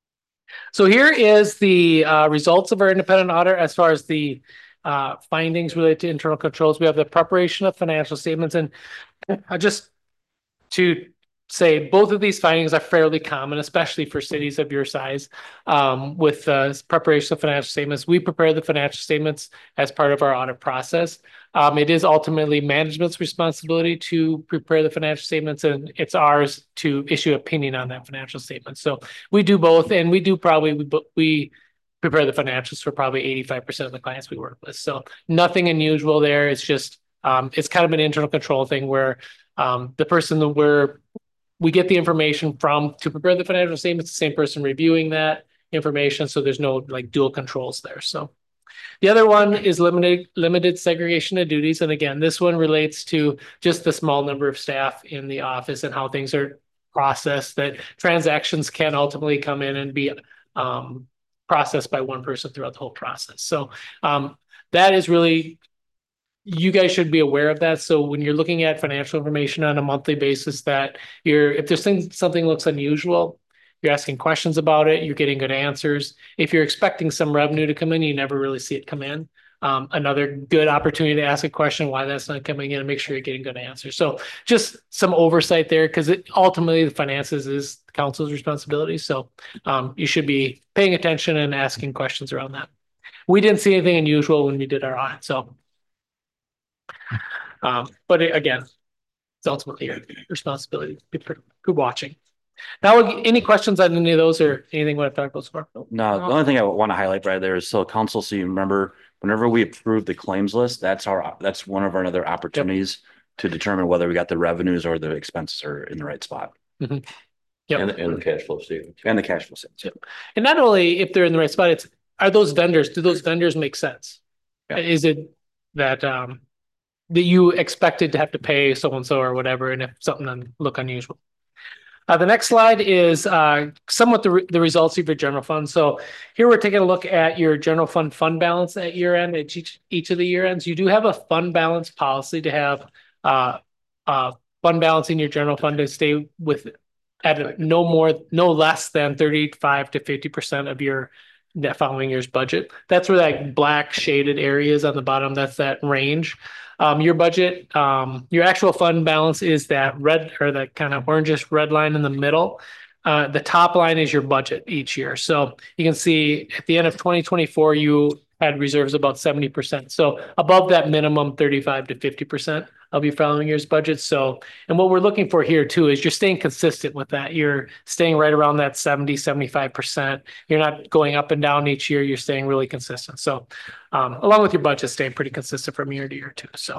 So here is the uh, results of our independent audit as far as the uh, findings related to internal controls. We have the preparation of financial statements, and I just to say both of these findings are fairly common, especially for cities of your size. Um, with uh, preparation of financial statements, we prepare the financial statements as part of our audit process. Um, it is ultimately management's responsibility to prepare the financial statements, and it's ours to issue opinion on that financial statement. So we do both, and we do probably we, we prepare the financials for probably eighty-five percent of the clients we work with. So nothing unusual there. It's just um, it's kind of an internal control thing where um, the person that we're we get the information from to prepare the financial statements, the same person reviewing that information. So there's no like dual controls there. So the other one is limited limited segregation of duties. And again, this one relates to just the small number of staff in the office and how things are processed, that transactions can ultimately come in and be um, processed by one person throughout the whole process. So um, that is really, you guys should be aware of that. So when you're looking at financial information on a monthly basis, that you're, if there's things, something looks unusual, you're asking questions about it, you're getting good answers. If you're expecting some revenue to come in, you never really see it come in. Um, another good opportunity to ask a question why that's not coming in and make sure you're getting good answers. So just some oversight there, because it ultimately the finances is the council's responsibility. So um, you should be paying attention and asking questions around that. We didn't see anything unusual when we did our audit. So, um, but it, again, it's ultimately your responsibility. Be watching. Now, any questions on any of those or anything what I've talked about so far? No, the only thing I want to highlight right there is still council. So you remember, whenever we approve the claims list, that's our, that's one of our other opportunities to determine whether we got the revenues or the expenses are in the right spot. Mm-hmm. Yep. And, and the cash flow statement. And the cash flow statements. Yep. And not only if they're in the right spot, it's, are those vendors, do those vendors make sense? Yeah. Is it that, um, that you expected to have to pay so-and-so or whatever, and if something un- look unusual? Uh, the next slide is uh, somewhat the, re the results of your general fund. So here we're taking a look at your general fund fund balance at year end, at each, each of the year ends. You do have a fund balance policy to have uh, uh, fund balance in your general fund to stay with at a, no more, no less than thirty-five to fifty percent of your that following year's budget. That's where that black shaded area is on the bottom. That's that range. Um, your budget, um, your actual fund balance is that red or that kind of orangish red line in the middle. Uh, the top line is your budget each year. So you can see at the end of twenty twenty-four, you had reserves about seventy percent. So above that minimum thirty-five to fifty percent of your following year's budget. So, and what we're looking for here too is you're staying consistent with that. You're staying right around that seventy, seventy-five percent. You're not going up and down each year. You're staying really consistent. So um, along with your budget staying pretty consistent from year to year too. So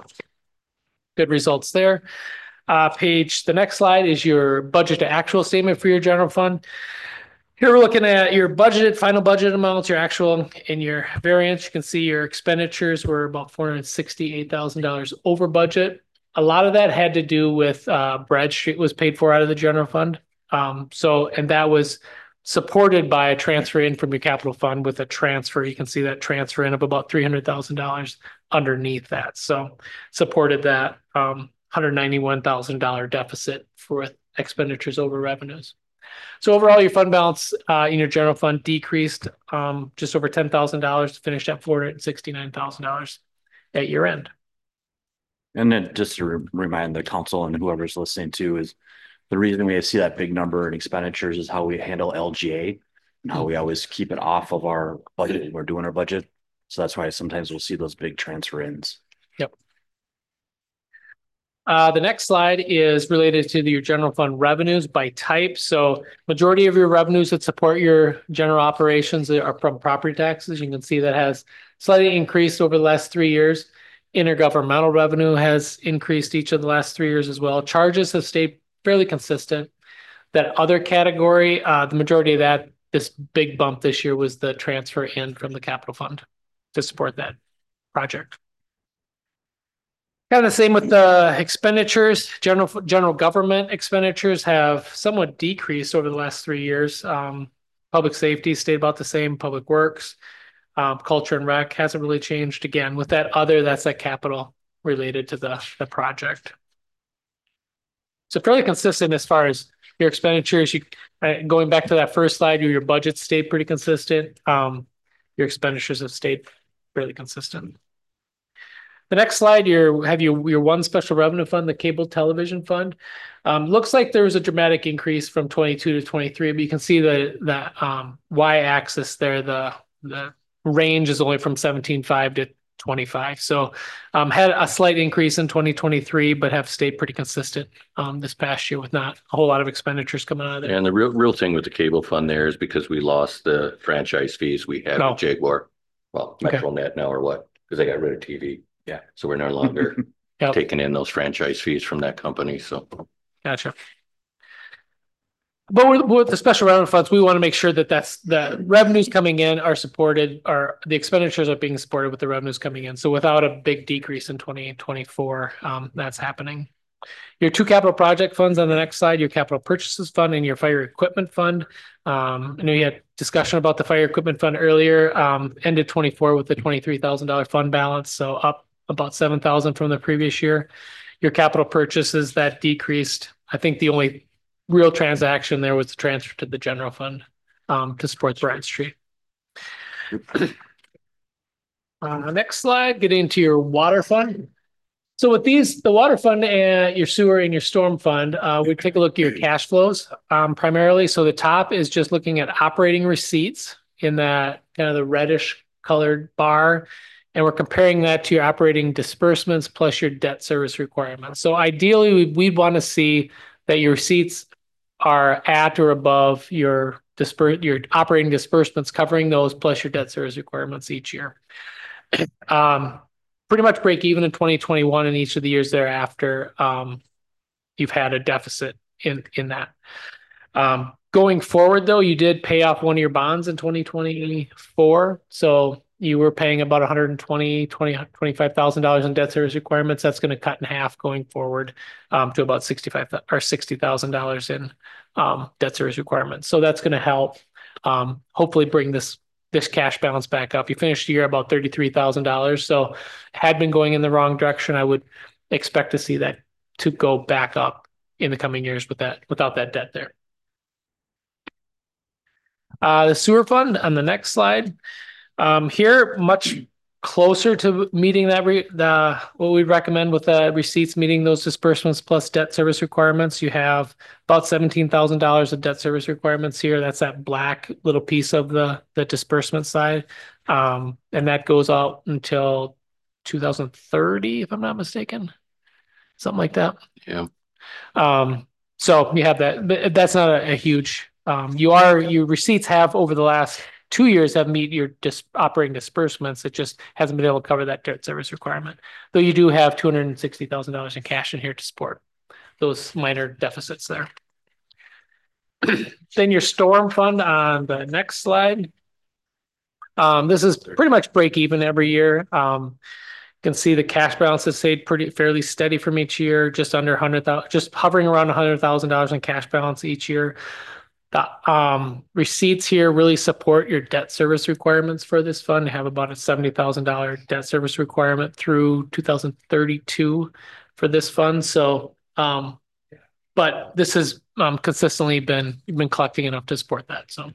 good results there. Uh, page, the next slide is your budget to actual statement for your general fund. Here we're looking at your budgeted final budget amounts, your actual and your variance. You can see your expenditures were about four hundred sixty-eight thousand dollars over budget. A lot of that had to do with uh, Brad Street was paid for out of the general fund. Um, so, and that was supported by a transfer in from your capital fund with a transfer. You can see that transfer in of about three hundred thousand dollars underneath that. So supported that um, one hundred ninety-one thousand dollars deficit for expenditures over revenues. So overall, your fund balance uh, in your general fund decreased um, just over ten thousand dollars to finish at four hundred sixty-nine thousand dollars at year end. And then just to re remind the council and whoever's listening to is the reason we see that big number in expenditures is how we handle L G A and how we always keep it off of our budget when we're doing our budget. So that's why sometimes we'll see those big transfer ins. Yep. Uh, the next slide is related to the, your general fund revenues by type. So majority of your revenues that support your general operations are from property taxes. You can see that has slightly increased over the last three years. Intergovernmental revenue has increased each of the last three years as well. Charges have stayed fairly consistent. That other category, uh, the majority of that, this big bump this year was the transfer in from the capital fund to support that project. Kind of the same with the expenditures. General general government expenditures have somewhat decreased over the last three years. Um, public safety stayed about the same. Public works, um, culture and rec hasn't really changed. Again, with that other, that's that capital related to the, the project. So fairly consistent as far as your expenditures. You uh, going back to that first slide, your, your budget stayed pretty consistent. Um, your expenditures have stayed fairly consistent. The next slide, you have your, your one special revenue fund, the cable television fund. Um, looks like there was a dramatic increase from twenty-two to twenty-three, but you can see the, the, um, y-axis there, the, the range is only from seventeen point five to twenty-five. So, um, had a slight increase in twenty twenty-three, but have stayed pretty consistent, um, this past year with not a whole lot of expenditures coming out of there. And the real, real thing with the cable fund there is because we lost the franchise fees we had Oh. with Jaguar. Well, Okay. MetroNet now or what? Because they got rid of T V. Yeah. So we're no longer Yep. taking in those franchise fees from that company. So Gotcha. But with, with the special revenue funds, we want to make sure that that's the revenues coming in are supported, or the expenditures are being supported with the revenues coming in. So without a big decrease in twenty twenty-four, um, that's happening. Your two capital project funds on the next slide, your capital purchases fund and your fire equipment fund. Um, I know you had discussion about the fire equipment fund earlier, um, ended twenty-four with the twenty-three thousand dollar fund balance. So up about seven thousand from the previous year. Your capital purchases that decreased. I think the only real transaction there was the transfer to the general fund, um, to support Bryant Street. Uh, next slide, get into your water fund. So with these, the water fund and your sewer and your storm fund, uh, we take a look at your cash flows, um, primarily. So the top is just looking at operating receipts in that kind of the reddish colored bar. And we're comparing that to your operating disbursements plus your debt service requirements. So ideally, we'd, we'd want to see that your receipts are at or above your disper your operating disbursements, covering those plus your debt service requirements each year. Um, pretty much break even in twenty twenty-one and each of the years thereafter. Um, you've had a deficit in, in that. Um, going forward though, you did pay off one of your bonds in twenty twenty-four. So you were paying about one hundred twenty, twenty, twenty-five thousand dollars in debt service requirements. That's going to cut in half going forward, um, to about sixty-five or sixty thousand dollars in, um, debt service requirements. So that's going to help, um, hopefully bring this, this cash balance back up. You finished the year about thirty-three thousand dollars. So had been going in the wrong direction. I would expect to see that to go back up in the coming years with that, without that debt there. Uh, the sewer fund on the next slide. Um, here, much closer to meeting that, re the what we recommend with the receipts, meeting those disbursements plus debt service requirements. You have about seventeen thousand dollars of debt service requirements here. That's that black little piece of the, the disbursement side. Um, and that goes out until two thousand thirty, if I'm not mistaken. Something like that. yeah. Um, so you have that, but that's not a, a huge, um, you are, your receipts have over the last two years have meet your dis operating disbursements. It just hasn't been able to cover that debt service requirement. Though you do have two hundred sixty thousand dollars in cash in here to support those minor deficits there. Then your storm fund on the next slide. Um, this is pretty much break even every year. Um, you can see the cash balance has stayed pretty fairly steady from each year, just under one hundred thousand, just hovering around one hundred thousand dollars in cash balance each year. The um, receipts here really support your debt service requirements for this fund. You have about a seventy thousand dollar debt service requirement through two thousand thirty-two for this fund. So, um, but this has um, consistently been, you've been collecting enough to support that. So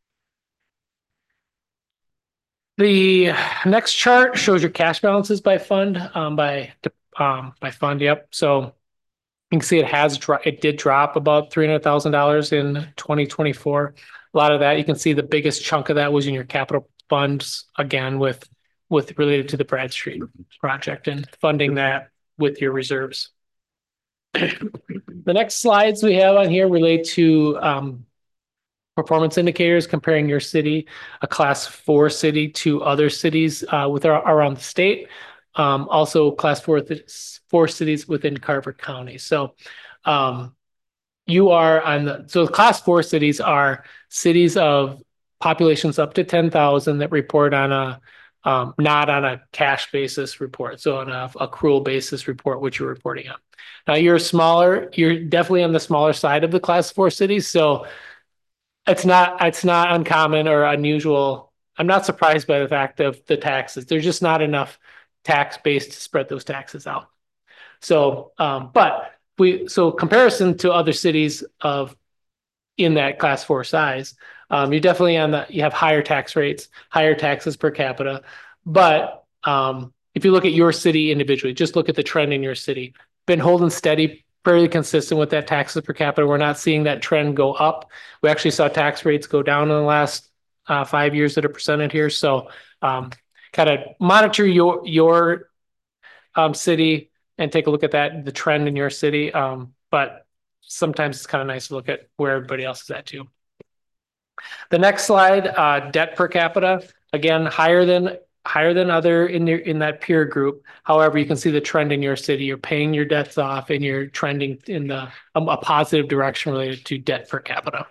the next chart shows your cash balances by fund, um, by, um, by fund. Yep. So you can see it has dropped. It did drop about three hundred thousand dollars in twenty twenty-four. A lot of that, you can see the biggest chunk of that was in your capital funds, again, with, with related to the Brad Street project and funding that with your reserves. The next slides we have on here relate to, um, performance indicators, comparing your city, a class four city, to other cities, uh, with our, around the state. Um, also class four, four cities within Carver County. So, um, you are on the, so class four cities are cities of populations up to ten thousand that report on a, um, not on a cash basis report. So on a accrual basis report, which you're reporting on. Now you're smaller, you're definitely on the smaller side of the class four cities. So it's not, it's not uncommon or unusual. I'm not surprised by the fact of the taxes. There's just not enough tax base to spread those taxes out. So, um, but we, so comparison to other cities of in that class four size, um, you're definitely on the, you have higher tax rates, higher taxes per capita, but, um, if you look at your city individually, just look at the trend in your city, been holding steady, fairly consistent with that taxes per capita. We're not seeing that trend go up. We actually saw tax rates go down in the last uh, five years that are presented here. So um, kind of monitor your your um, city and take a look at that, the trend in your city. Um, but sometimes it's kind of nice to look at where everybody else is at too. The next slide, uh, debt per capita, again, higher than higher than other in your in that peer group. However, you can see the trend in your city. You're paying your debts off and you're trending in the um, a positive direction related to debt per capita.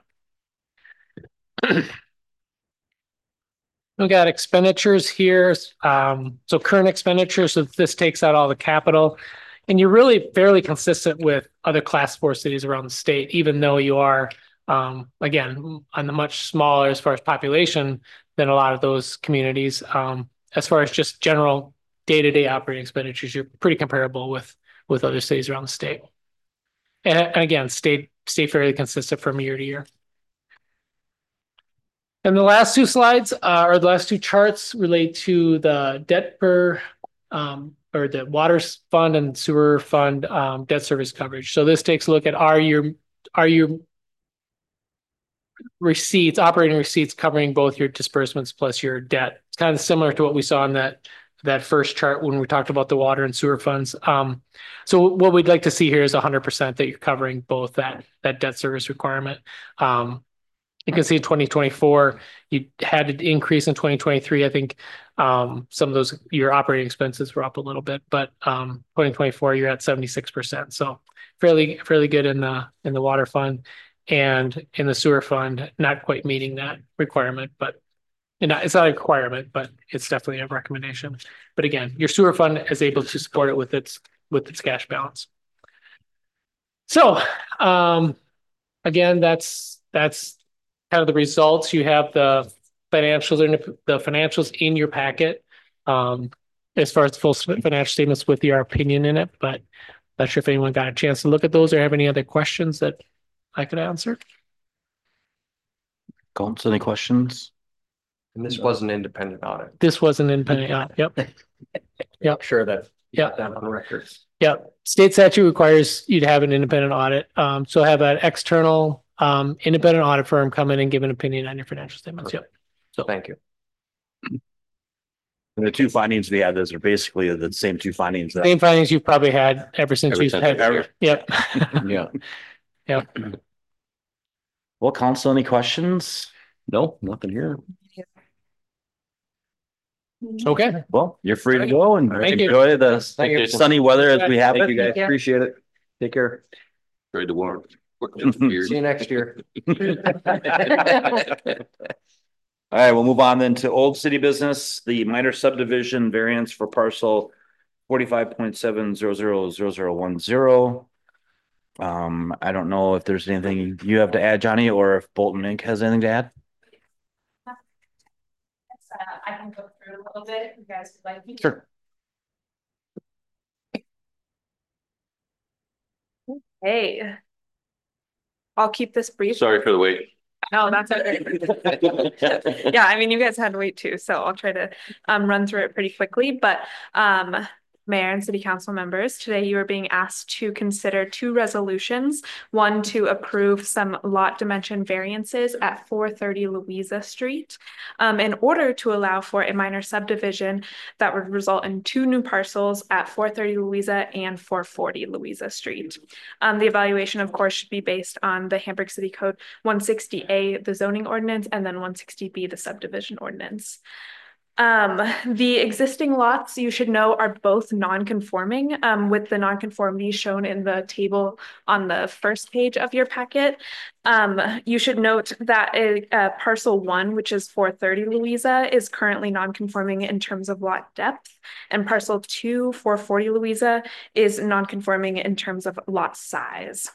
We got expenditures here. Um, so current expenditures, so this takes out all the capital. And you're really fairly consistent with other class four cities around the state, even though you are, um, again, on the much smaller as far as population than a lot of those communities. Um, as far as just general day-to-day operating expenditures, you're pretty comparable with, with other cities around the state. And, and again, stay, stay fairly consistent from year to year. And the last two slides, uh, or the last two charts relate to the debt per, um, or the water fund and sewer fund um, debt service coverage. So this takes a look at are your, are your receipts, operating receipts covering both your disbursements plus your debt. It's kind of similar to what we saw in that, that first chart when we talked about the water and sewer funds. Um, so what we'd like to see here is one hundred percent that you're covering both that, that debt service requirement. Um, You can see in twenty twenty-four, you had an increase in twenty twenty-three. I think um, some of those, your operating expenses were up a little bit, but um, twenty twenty-four, you're at seventy-six percent. So fairly, fairly good in the, in the water fund, and in the sewer fund, not quite meeting that requirement, but and it's not a requirement, but it's definitely a recommendation. But again, your sewer fund is able to support it with its, with its cash balance. So um, again, that's, that's kind of the results. You have the financials in the financials in your packet. Um, as far as the full financial statements with your opinion in it, but not sure if anyone got a chance to look at those or have any other questions that I could answer. Colts, any questions? And this was an independent audit. This was an independent, uh, yep. Yep. Sure that. Yep. That on record. Yep. State statute requires you to have an independent audit. Um, so have an external um, independent audit firm come in and give an opinion on your financial statements. Yep. So Thank you. And the two findings we had, those are basically the same two findings. That same findings you've probably had ever since Ever you've since had. ever. Yep. Yeah. Yep. Well, council, any questions? No, nothing here. Okay. Well, you're free to go and Thank you. enjoy the Thank you. sunny weather as we have Thank you it. guys. Appreciate it. Take care. Ready to warm. See you next year. All right, we'll move on then to old city business, the minor subdivision variance for parcel forty-five point seven zero zero zero zero one zero. Um, I don't know if there's anything you have to add, Johnny, or if Bolton Inc has anything to add. Uh, I can go through a little bit if you guys would like me to. Sure. Hey. I'll keep this brief. Sorry for the wait. No, that's okay. Yeah, I mean, you guys had to wait too, so I'll try to um run through it pretty quickly, but um Mayor and City Council members, today you are being asked to consider two resolutions. One to approve some lot dimension variances at four thirty Louisa Street um, in order to allow for a minor subdivision that would result in two new parcels at four thirty Louisa and four forty Louisa Street. Um, the evaluation, of course, should be based on the Hamburg City Code one sixty A, the zoning ordinance, and then one sixty B, the subdivision ordinance. Um, the existing lots, you should know, are both non-conforming, um, with the non-conformity shown in the table on the first page of your packet. Um, you should note that a, a parcel one, which is four thirty Louisa, is currently non-conforming in terms of lot depth, and parcel two, four forty Louisa, is non-conforming in terms of lot size.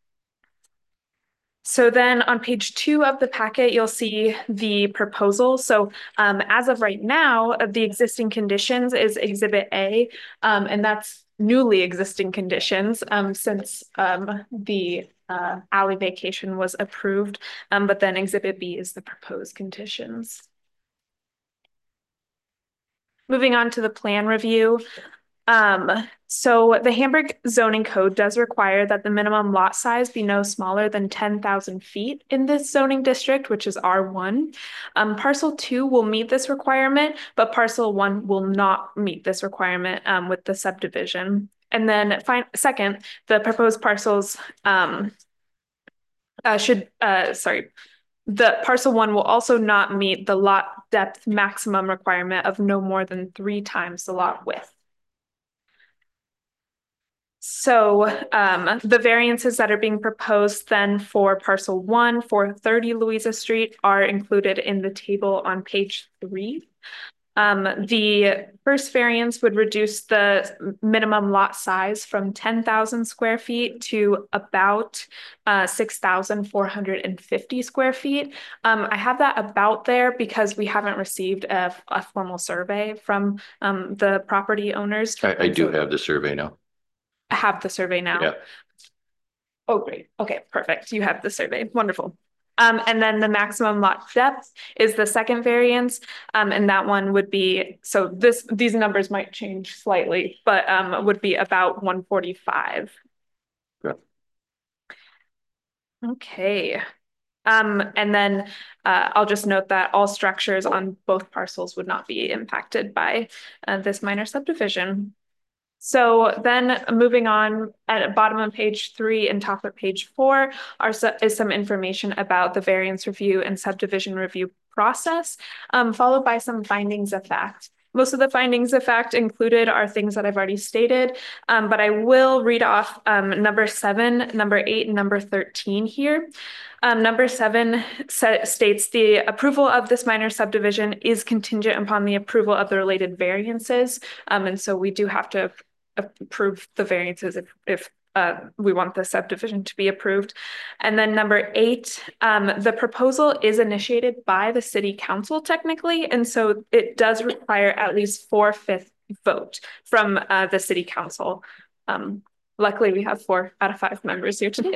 So then on page two of the packet, you'll see the proposal. So um, as of right now, uh, the existing conditions is Exhibit A, um, and that's newly existing conditions um, since um, the uh, alley vacation was approved. Um, but then Exhibit B is the proposed conditions. moving on to the plan review. Um, so the Hamburg zoning code does require that the minimum lot size be no smaller than ten thousand feet in this zoning district, which is R one. Um, parcel two will meet this requirement, but parcel one will not meet this requirement um, with the subdivision. And then fine, second, the proposed parcels um, uh, should, uh, sorry, the parcel one will also not meet the lot depth maximum requirement of no more than three times the lot width. So um, the variances that are being proposed then for parcel one for thirty Louisa Street are included in the table on page three. Um, the first variance would reduce the minimum lot size from ten thousand square feet to about uh, six thousand four hundred fifty square feet. Um, I have that about there because we haven't received a, a formal survey from um, the property owners. I, I do have the survey now. Have the survey now. Yeah. Oh, great. Okay, perfect. You have the survey. Wonderful. Um, and then the maximum lot depth is the second variance. Um, and that one would be, so this, these numbers might change slightly, but um, would be about one forty-five. Yeah. Okay. Um, and then uh, I'll just note that all structures on both parcels would not be impacted by uh, this minor subdivision. So then moving on at the bottom of page three and top of page four are is some information about the variance review and subdivision review process, um, followed by some findings of fact. Most of the findings of fact included are things that I've already stated, um, but I will read off um, number seven, number eight, and number thirteen here. Um, number seven states the approval of this minor subdivision is contingent upon the approval of the related variances. Um, and so we do have to approve the variances if, if uh, we want the subdivision to be approved. And then number eight, um, the proposal is initiated by the city council technically. And so it does require at least four-fifth vote from uh, the city council. Um, luckily, we have four out of five members here today.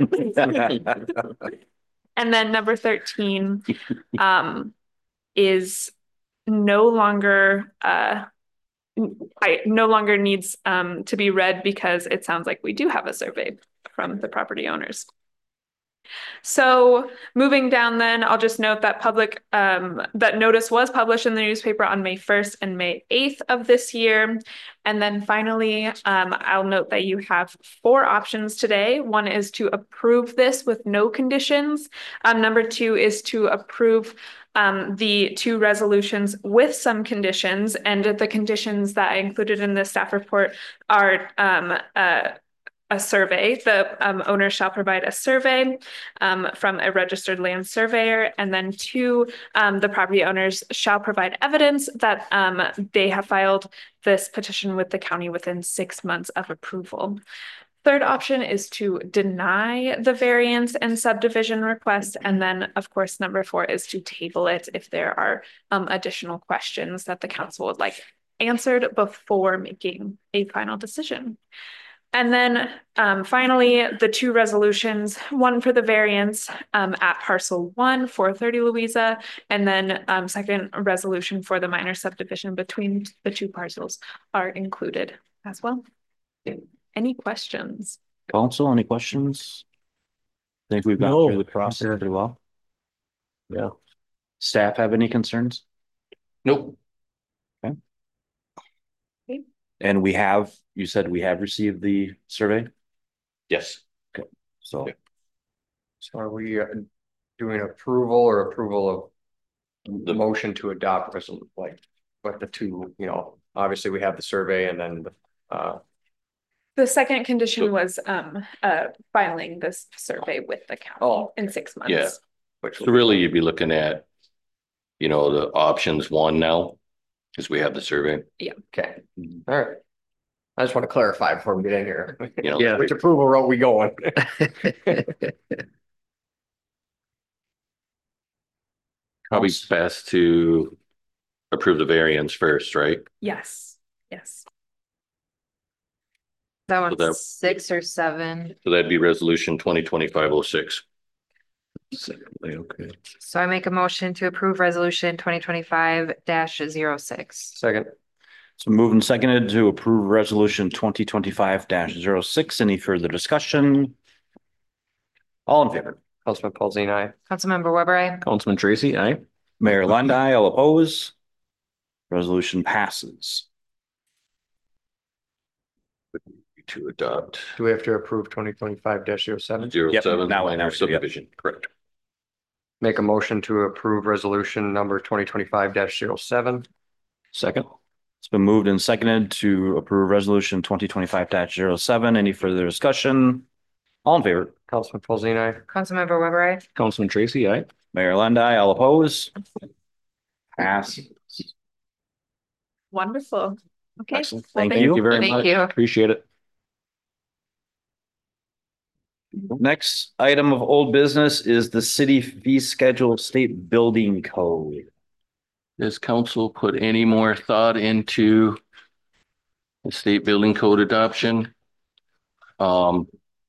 And then number thirteen um, is no longer uh, I no longer needs um, to be read because it sounds like we do have a survey from the property owners. So moving down then, I'll just note that public, um, that notice was published in the newspaper on May first and May eighth of this year. And then finally, um, I'll note that you have four options today. One is to approve this with no conditions. Um, number two is to approve Um, the two resolutions with some conditions, and the conditions that I included in the staff report are um, uh, a survey. The um, owner shall provide a survey um, from a registered land surveyor, and then two, um, the property owners shall provide evidence that um, they have filed this petition with the county within six months of approval. Third option is to deny the variance and subdivision request. And then, of course, number four is to table it if there are um, additional questions that the council would like answered before making a final decision. And then um, finally, the two resolutions, one for the variance um, at parcel one for thirty Louisa, and then um, second resolution for the minor subdivision between the two parcels are included as well. Any questions? Council, any questions? I think we've gone No. through the process pretty well. Yeah. Staff have any concerns? Nope. Okay. Okay. And we have, you said we have received the survey, Yes. so. Yeah. So are we uh, doing approval or approval of the motion to adopt resolution, like, what the two, you know, obviously we have the survey and then the, uh, The second condition was um uh filing this survey with the county Oh, in six months. Yeah. which So really you'd be looking at, you know, the options one now, because we have the survey, okay, all right. I just want to clarify before we get in here. you know. Yeah. Which approval route we going? Probably best to approve the variance first, right? Yes, yes. That that- one's six or seven. So that'd be resolution twenty twenty-five oh six. Okay. So I make a motion to approve resolution twenty twenty-five dash zero six. Second, It's been moved and seconded to approve resolution twenty twenty-five 6 Any further discussion? All in favor? Councilman Paulson, I. Councilmember Weber, I. Councilman Tracy, aye. Mayor Lundy, all oppose. Resolution passes. To adopt Do we have to approve twenty twenty-five dash zero seven? zero Yep, seven now- now minor we do, yep. subdivision, correct? Make a motion to approve resolution number twenty twenty-five dash zero seven. Second. It's been moved and seconded to approve resolution twenty twenty-five 7 Any further discussion? All in favor? Councilman Paulson, I. Councilmember Weber, I. Councilman Tracy, aye. Mayor Lundy, all oppose. Passes. Wonderful. Okay. Excellent. Well, Thank you. Thank you very Thank much. you. Appreciate it. Next item of old business is the city fee schedule state building code. Does council put any more thought into the state building code adoption? Um.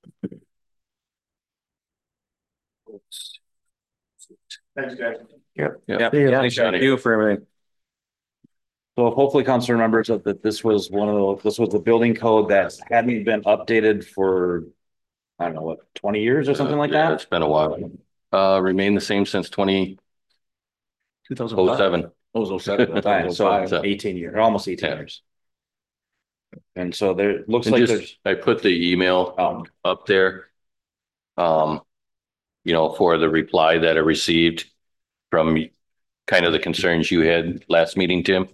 Thanks, guys. Yep. Yeah. Yeah, Thank you for everything. So hopefully council remembers that, that this was one of the, this was the building code that hadn't been updated for, I don't know, what, twenty years or something like Yeah, that? It's been a while. Uh, remained the same since twenty Two thousand oh five. seven. Oh, it was oh seven. I thought Right, it was so oh five. eighteen years, or almost eighteen Yeah. years. And so there, looks And like just, there's, I put the email um, up there. Um, you know, for the reply that I received from kind of the concerns you had last meeting, Tim.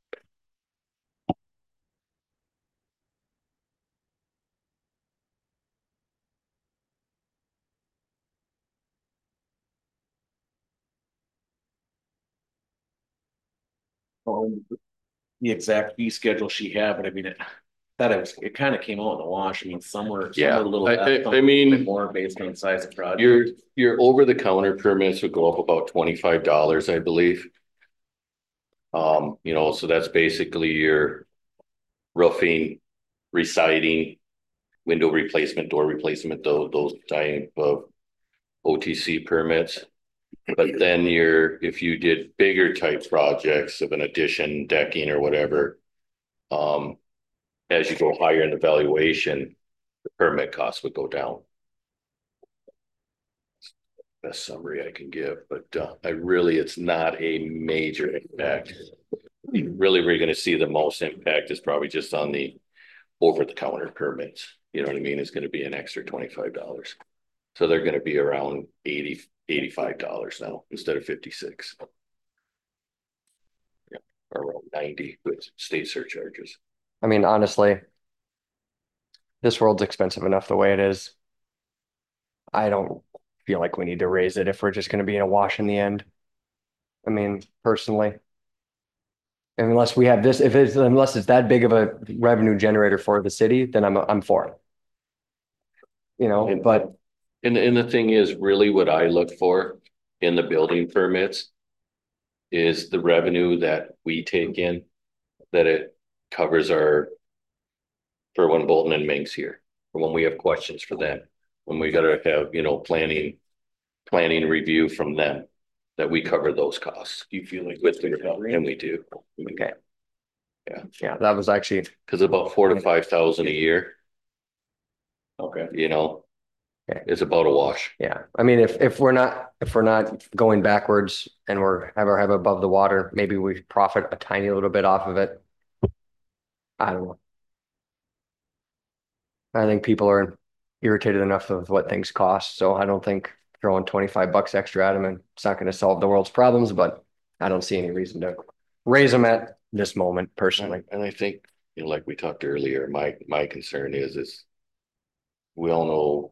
Um, the exact fee schedule she had, but I mean, it, that it was, it kind of came out in the wash. I mean, some were, some Yeah, were a little. I- less, I- some I were a mean, bit more based on the size of project. Your, your over the counter permits would go up about twenty-five dollars, I believe. Um, you know, so that's basically your roofing, residing, window replacement, door replacement, those, those type of O T C permits. But then your, if you did bigger type projects of an addition, decking or whatever, um, as you go higher in the valuation, the permit costs would go down. Best summary I can give, but uh, I really, it's not a major impact. Really, we're gonna see the most impact is probably just on the over the counter permits. You know what I mean? It's gonna be an extra twenty-five dollars. So they're gonna be around eighty, eighty-five dollars now instead of fifty-six. Yeah, or around ninety with state surcharges. I mean, honestly, this world's expensive enough the way it is. I don't feel like we need to raise it if we're just gonna be in a wash in the end. I mean, personally. Unless we have this, if it's, unless it's that big of a revenue generator for the city, then I'm, I'm for it. You know, And- but And, and the thing is, really what I look for in the building permits is the revenue that we take in, that it covers our, for when Bolton and Minks here, or when we have questions for them, when we gotta have, you know, planning, planning review from them, that we cover those costs. Do you feel like With the, and we do. okay. Yeah, yeah, that was actually, Cause about four to five thousand a year, Okay. you know, Okay. it's about a wash. yeah. I mean, if, if we're not, if we're not going backwards and we're have our head above the water, maybe we profit a tiny little bit off of it. I don't know. I think people are irritated enough of what things cost, so I don't think throwing twenty-five bucks extra at them and it's not going to solve the world's problems, but I don't see any reason to raise them at this moment personally. And I think, you know, like we talked earlier, my, my concern is, is we all know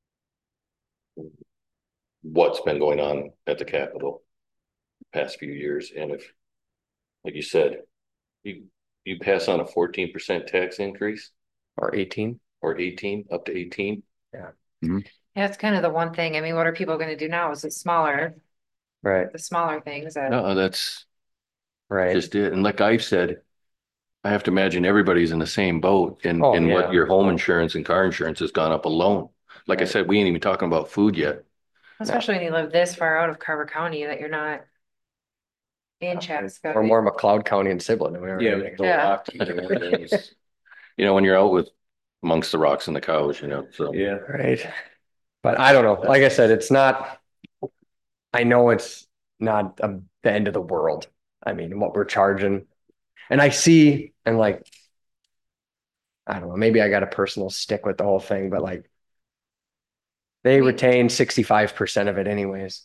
what's been going on at the Capitol the past few years. And if, like you said, you, you pass on a fourteen percent tax increase Or eighteen. or eighteen, up to eighteen. Yeah, it's kind of the one thing. I mean, what are people gonna do now? Is it smaller, Right, the smaller things that, No, that's right. just it. And like I've said, I have to imagine everybody's in the same boat and, Oh, and yeah. what your home insurance and car insurance has gone up alone. Like I said, we ain't even talking about food yet. especially when you live this far out of Carver County, that you're not. And We're Chaska. more McLeod County and Sibley than we are. Yeah. anything. Yeah. You know, when you're out with amongst the rocks and the cows, you know, so. Yeah. Right. But I don't know. Like I said, it's not, I know it's not um, the end of the world. I mean, what we're charging. And I see, and like, I don't know, maybe I got a personal stick with the whole thing, but like, they retain sixty-five percent of it anyways.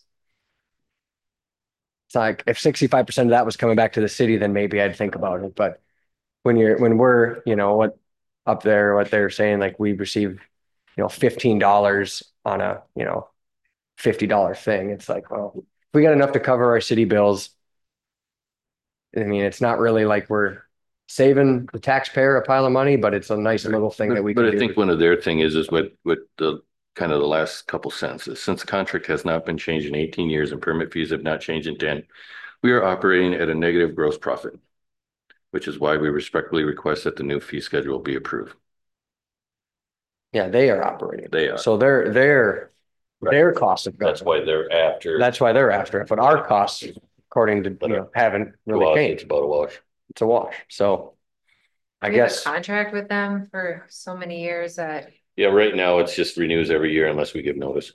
It's like, if sixty-five percent of that was coming back to the city, then maybe I'd think about it. But when you're, when we're, you know, what up there, what they're saying, like we receive, you know, fifteen dollars on a, you know, fifty dollar thing. It's like, well, if we got enough to cover our city bills. I mean, it's not really like we're saving the taxpayer a pile of money, but it's a nice little thing that we But can I do. think one of their thing is, is with, with the kind of the last couple sentences, since the contract has not been changed in eighteen years and permit fees have not changed in ten, we are operating at a negative gross profit, which is why we respectfully request that the new fee schedule be approved. Yeah, they are operating. They are. So their, their, Right. their costs have gone. That's why they're after. That's why they're after it, but our costs, according to, you know, haven't really Well, it's changed. about a wash. It's a wash, so. I We have a guess, contract with them for so many years that Yeah, right now it's just renews every year unless we give notice.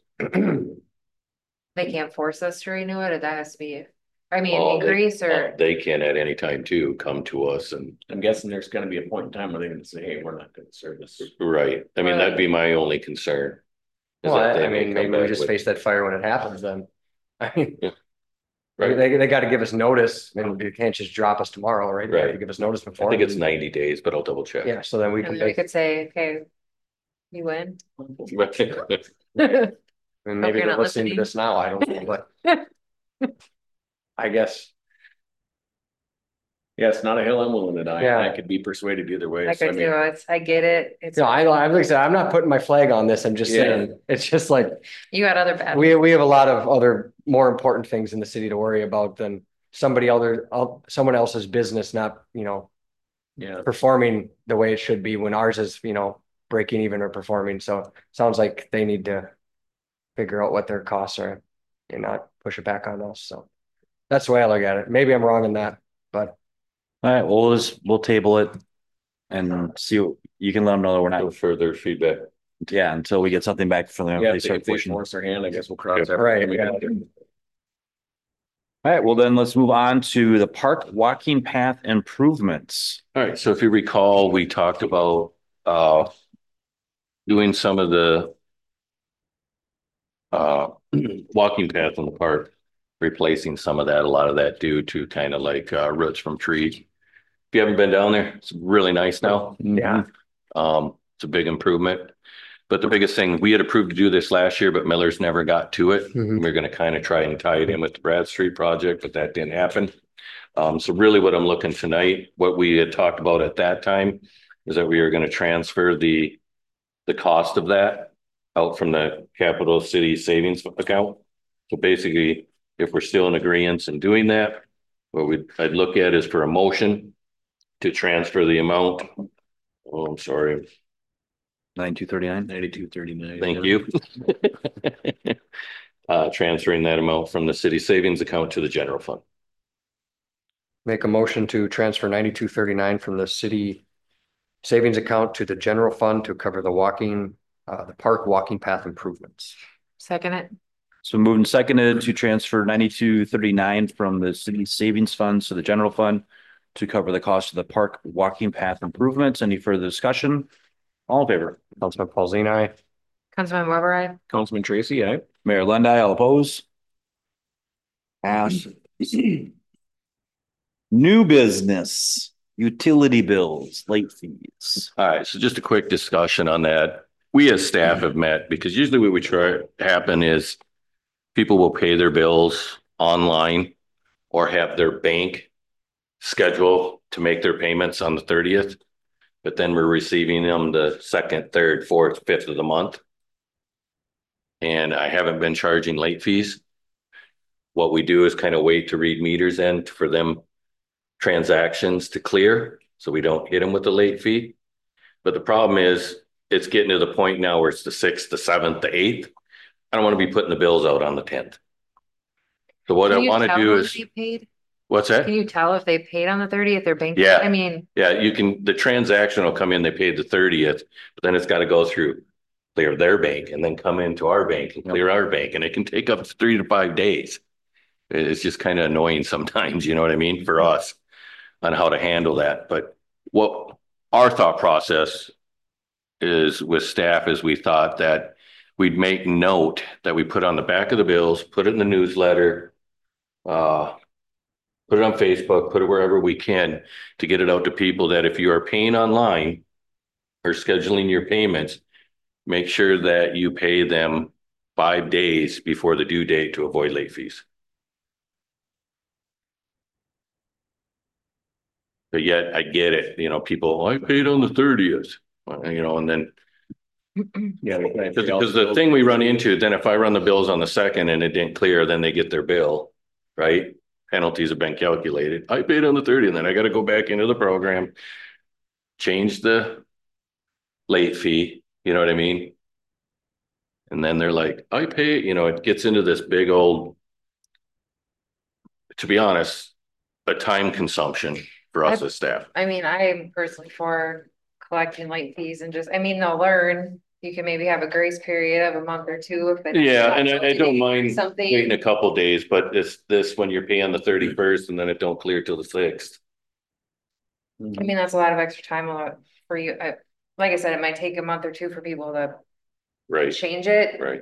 they can't force us to renew it, or that has to be, I mean, Well, they- increase or. They can at any time too come to us and, I'm guessing there's gonna be a point in time where they're gonna say, hey, we're not gonna service. right. I mean, that'd be my only concern. is well, that I they I may mean, come maybe we back just with- face that fire when it happens then. I mean. Yeah. They, Right. they, they gotta give us notice, and you can't just drop us tomorrow, right? They have to Right. give us notice I before. think it's ninety days, but I'll double check. Yeah, so then we And can, then we make- could say, okay, you win. and Hope maybe you're they're not listening to listening. this now, I don't know, but. I guess, Yeah, it's not a hill I'm willing to die. Yeah. I could be persuaded either way. Like So I I do, mean, it's, I get it. It's, you know, I, I, like I said, I'm not putting my flag on this, I'm just Yeah. saying, it's just like, you got other bad. we, we have a lot of other more important things in the city to worry about than somebody other, el- someone else's business not, you know, yeah, performing the way it should be when ours is, you know, breaking even or performing. So sounds like they need to figure out what their costs are and not push it back on us. So that's the way I look at it. Maybe I'm wrong in that, but All right, we'll just, we'll table it and see, what you can let them know that we're No not, further feedback. yeah, until we get something back from them. yeah, They if they, start if they pushing. All force their hand, I guess we'll cross that. Right, We yeah. can- right, well then let's move on to the park walking path improvements. All right, so if you recall, we talked about uh doing some of the uh walking path in the park, replacing some of that, a lot of that due to kind of like uh roots from trees. If you haven't been down there, it's really nice now. yeah, Um, it's a big improvement. But the biggest thing, we had approved to do this last year, but Miller's never got to it. Mhm. We're gonna kind of try and tie it in with the Brad Street project, but that didn't happen. Um, so really what I'm looking tonight, what we had talked about at that time is that we are gonna transfer the the cost of that out from the capital city savings account. So basically, if we're still in agreement in doing that, what we I'd look at is for a motion to transfer the amount. Oh, I'm sorry. Ninety-two thirty-nine. Ninety-two thirty-nine. Thank you. Uh, transferring that amount from the city savings account to the general fund. make a motion to transfer ninety-two thirty-nine from the city savings account to the general fund to cover the walking, uh, the park walking path improvements. Second it. So moved and seconded to transfer ninety-two thirty-nine from the city savings funds to the general fund to cover the cost of the park walking path improvements. Any further discussion? All in favor? Councilman Paulson, I. Councilman Weber, I. Councilman Tracy, aye. Mayor Lundy, all opposed? Pass. New business, utility bills, late fees. All right, so just a quick discussion on that. We as staff have met because usually what we try to happen is people will pay their bills online or have their bank schedule to make their payments on the thirtieth. But then we're receiving them the second, third, fourth, fifth of the month. And I haven't been charging late fees. What we do is kind of wait to read meters in for them transactions to clear, so we don't hit them with the late fee. But the problem is, it's getting to the point now where it's the sixth, the seventh, the eighth. I don't want to be putting the bills out on the tenth. So what I Can you want to tell do when is, you paid? What's Can that? you tell if they paid on the thirtieth, their bank? Yeah. I mean, Yeah, you can, the transaction will come in, they paid the thirtieth, but then it's got to go through clear their bank and then come into our bank and clear our bank, and it can take up to three to five days. It's just kind of annoying sometimes, you know what I mean, for us on how to handle that. But what our thought process is with staff is we thought that we'd make note that we put on the back of the bills, put it in the newsletter, uh, put it on Facebook, put it wherever we can to get it out to people that if you are paying online or scheduling your payments, make sure that you pay them five days before the due date to avoid late fees. But yet I get it, you know, people, "Oh, I paid on the thirtieth, you know, and then Yeah. because the thing we run into, then if I run the bills on the second and it didn't clear, then they get their bill, right? Penalties have been calculated. I paid on the thirtieth, and then I got to go back into the program, change the late fee, you know what I mean? And then they're like, I pay, you know, it gets into this big old, to be honest, a time consumption for us I- as staff. I mean, I'm personally for collecting late fees and just, I mean, they'll learn. You can maybe have a grace period of a month or two if it's. Yeah, and I, I don't mind waiting Something, a couple days, but this, this, when you're paying the thirty-first and then it don't clear till the sixth. I mean, that's a lot of extra time a lot for you. I, like I said, it might take a month or two for people to Right, change it. right.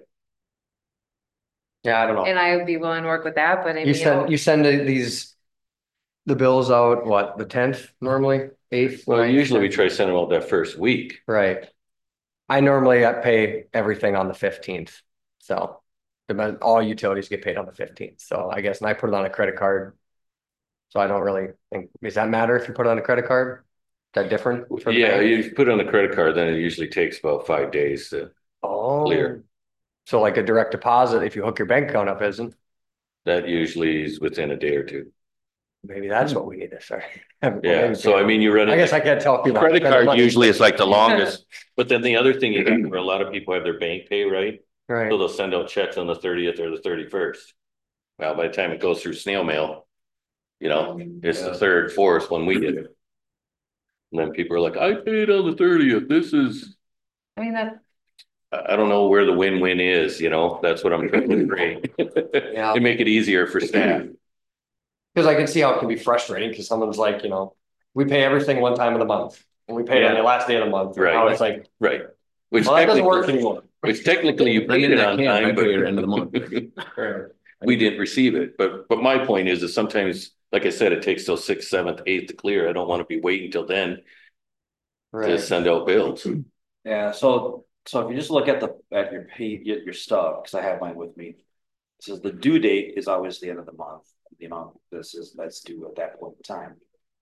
Yeah, I don't know. And I would be willing to work with that, but I mean. You send, you send the- these, the bills out, what, the tenth normally, eighth? Well, ninth, usually we tenth? try to send them out that first week. Right. I normally I pay everything on the fifteenth, so depend, all utilities get paid on the fifteenth, so I guess, and I put it on a credit card. So I don't really think, does that matter if you put it on a credit card? Is that different? for the Yeah, bank? you put it on the credit card, then it usually takes about five days to Oh. clear. So like a direct deposit, if you hook your bank account up, isn't, That usually is within a day or two. maybe that's what we need to start. Yeah, so I mean, you run. I guess I can't tell people. Credit spend card money. usually is like the longest, but then the other thing you got where a lot of people have their bank pay, right? So Right, they'll send out checks on the thirtieth or the thirty-first. Well, by the time it goes through snail mail, you know, it's the third, fourth when we get it. And then people are like, I paid on the thirtieth. This is, I mean, that, I I don't know where the win-win is, you know, that's what I'm trying to create. Yeah. And make it easier for staff. because I can see how it can be frustrating, because someone's like, you know, we pay everything one time of the month, and we pay it on the last day of the month, and now Right. it's like, Right. Which well, that doesn't work technically, anymore. which technically you Bring paid in it that on can, I time, pay at the but end of the month. we didn't receive it. But, but my point is, is sometimes, like I said, it takes till sixth, seventh, eighth to clear. I don't want to be waiting till then to Right, send out bills. Yeah, so, so if you just look at the, at your pay, your, your stuff, because I have mine with me. It says the due date is always the end of the month, the amount this is, that's due at that point in time.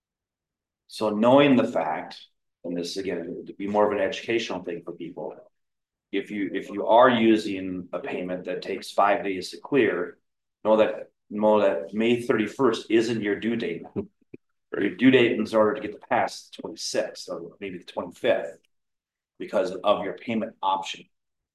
So knowing the fact, and this again, to be more of an educational thing for people. If you, if you are using a payment that takes five days to clear, know that, know that May thirty-first isn't your due date. Your due date in order to get the pass twenty-sixth or maybe the twenty-fifth. Because of your payment option.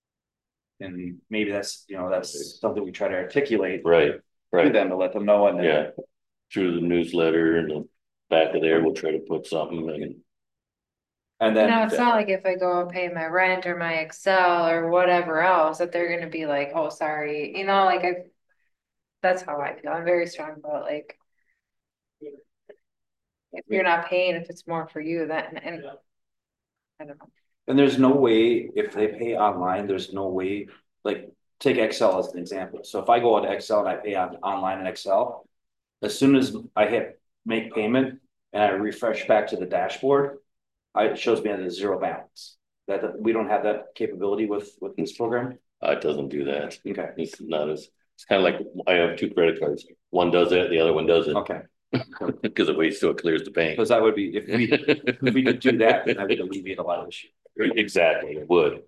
And maybe that's, you know, that's something we try to articulate Right, to right. them to let them know. And Yeah. Through the newsletter and the back of there, we'll try to put something and. and you then. know, it's not like if I go and pay my rent or my Excel or whatever else, that they're gonna be like, oh, sorry, you know, like I. That's how I feel. I'm very strong about like. If you're not paying, if it's more for you, then, and. I don't know. And there's no way, if they pay online, there's no way, like, take Excel as an example. So if I go into Excel and I pay on online in Excel. As soon as I hit make payment and I refresh back to the dashboard. I, it shows me at a zero balance. That, we don't have that capability with, with this program. Uh, it doesn't do that. Okay, It's not as, it's kind of like, I have two credit cards. One does it, the other one doesn't. okay, Because it waits till it clears the bank. because that would be, if we, if we could do that, then that would alleviate a lot of issues. Exactly, it would.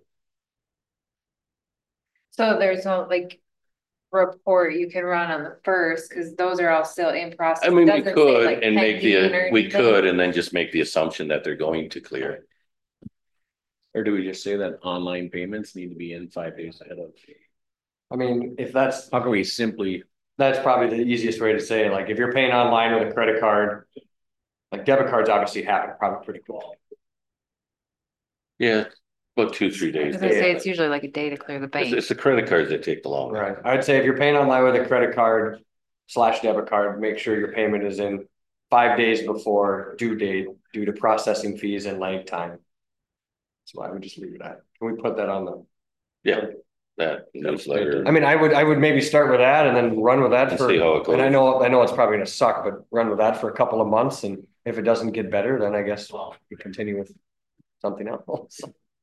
So there's no like. Report you can run on the first, because those are all still in process. I mean, we Doesn't say, could like, and make pending the, or we anything. could, and then just make the assumption that they're going to clear. Or do we just say that online payments need to be in five days ahead of? I mean, if that's, How can we simply, that's probably the easiest way to say it. Like if you're paying online with a credit card, like debit cards obviously happen probably pretty quick. Yeah, about two, three days. As I say, it's usually like a day to clear the It's, bank. it's the credit cards that take the longest. Right. I'd say if you're paying online with a credit card slash debit card, make sure your payment is in five days before due date due to processing fees and lag time. So I would just leave it at. Can we put that on the? Yeah, that newsletter. I mean, I would, I would maybe start with that and then run with that And for, see how it goes. and I know, I know it's probably gonna suck, but run with that for a couple of months, and if it doesn't get better, then I guess we continue with something else.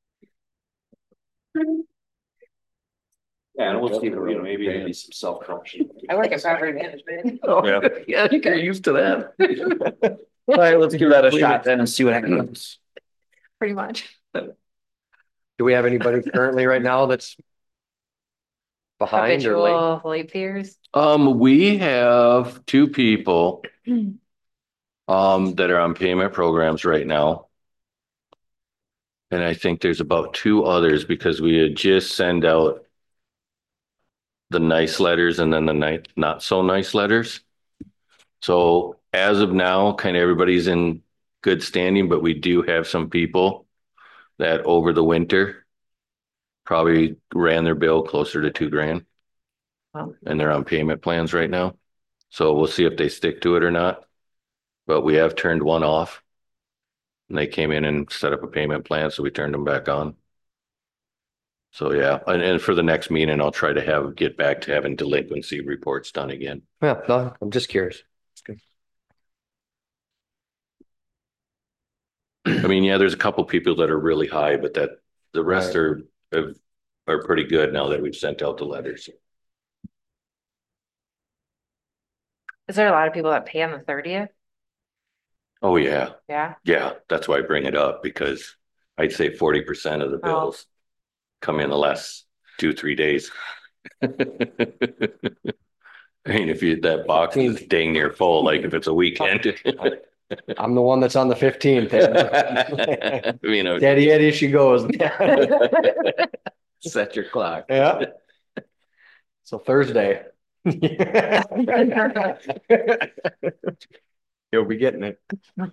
Yeah, and we'll see, you know, maybe maybe some self-corruption. I work at property management. Yeah. Yeah, you're used to that. All right, let's give that a shot then and see what happens. Pretty much. Do we have anybody currently right now that's behind or late? Habitual late fees. Um, we have two people um that are on payment programs right now. And I think there's about two others because we had just sent out the nice letters and then the night not so nice letters. So as of now, kind of everybody's in good standing, but we do have some people that over the winter probably ran their bill closer to two grand. Wow. And they're on payment plans right now. So we'll see if they stick to it or not. But we have turned one off. And they came in and set up a payment plan, so we turned them back on. So yeah, and, and for the next meeting, I'll try to have, get back to having delinquency reports done again. Yeah, no, I'm just curious. I mean, yeah, there's a couple people that are really high, but that the rest Right. are, have, are pretty good now that we've sent out the letters. Is there a lot of people that pay on the thirtieth? Oh, yeah. Yeah. Yeah, that's why I bring it up because I'd say forty percent of the Oh. bills come in the last two, three days. I mean, if you, that box is dang near full, like if it's a weekend. I'm the one that's on the fifteenth. You know, Daddy Eddie, she goes. Set your clock. Yeah. So Thursday. You'll be getting it. All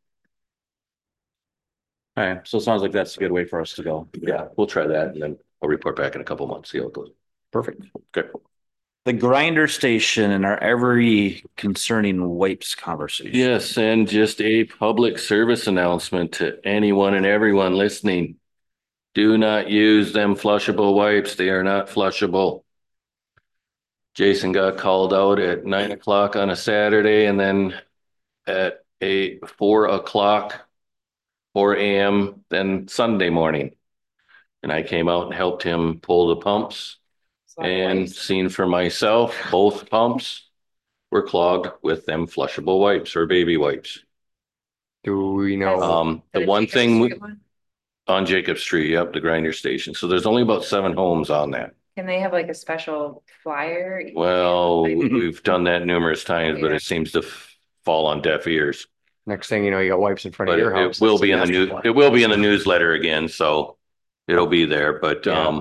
right, so it sounds like that's a good way for us to go. yeah, we'll try that and then I'll report back in a couple months, see how it goes. Perfect. Okay. The grinder station and our every concerning wipes conversation. Yes, and just a public service announcement to anyone and everyone listening. Do not use them flushable wipes. They are not flushable. Jason got called out at nine o'clock on a Saturday and then at a four o'clock, four A M, then Sunday morning. And I came out and helped him pull the pumps and seen for myself, both pumps were clogged with them flushable wipes or baby wipes. Do we know? Um, the one thing we- on Jacob Street, yep, the grinder station. So there's only about seven homes on that. Can they have like a special flyer? Well, we've done that numerous times, but it seems to f- fall on deaf ears. Next thing you know, you got wipes in front of But your it house. it will be in the new, it will be in the newsletter again, so it'll be there, but, Yeah. um.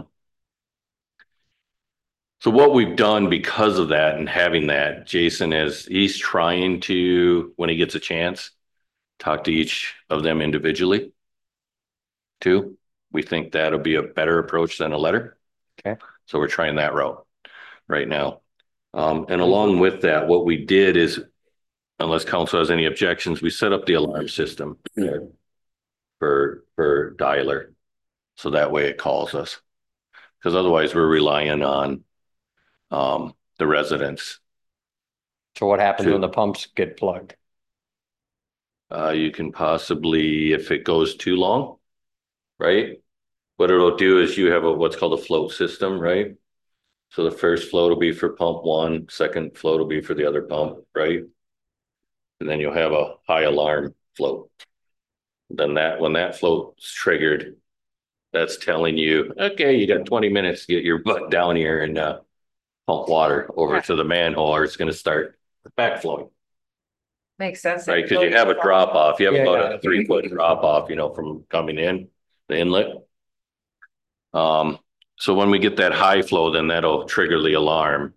So what we've done because of that and having that, Jason is, he's trying to, when he gets a chance, talk to each of them individually. Too, we think that'll be a better approach than a letter. Okay. So we're trying that route right now. Um, and along with that, what we did is, unless council has any objections, we set up the alarm system for, for dialer. So that way it calls us. Because otherwise we're relying on um, the residents. So what happens Two. when the pumps get plugged? Uh, you can possibly, if it goes too long, right? What it'll do is you have a, what's called a float system, right? So the first float will be for pump one, second float will be for the other pump, right? And then you'll have a high alarm float. Then that, when that float's triggered, that's telling you, okay, you got twenty minutes to get your butt down here and uh, pump water over to the manhole or it's going to start backflowing. Makes sense. Right, because you have a drop off, you have Yeah, about yeah. a three foot drop off, you know, from coming in, the inlet. Um, so when we get that high flow, then that'll trigger the alarm.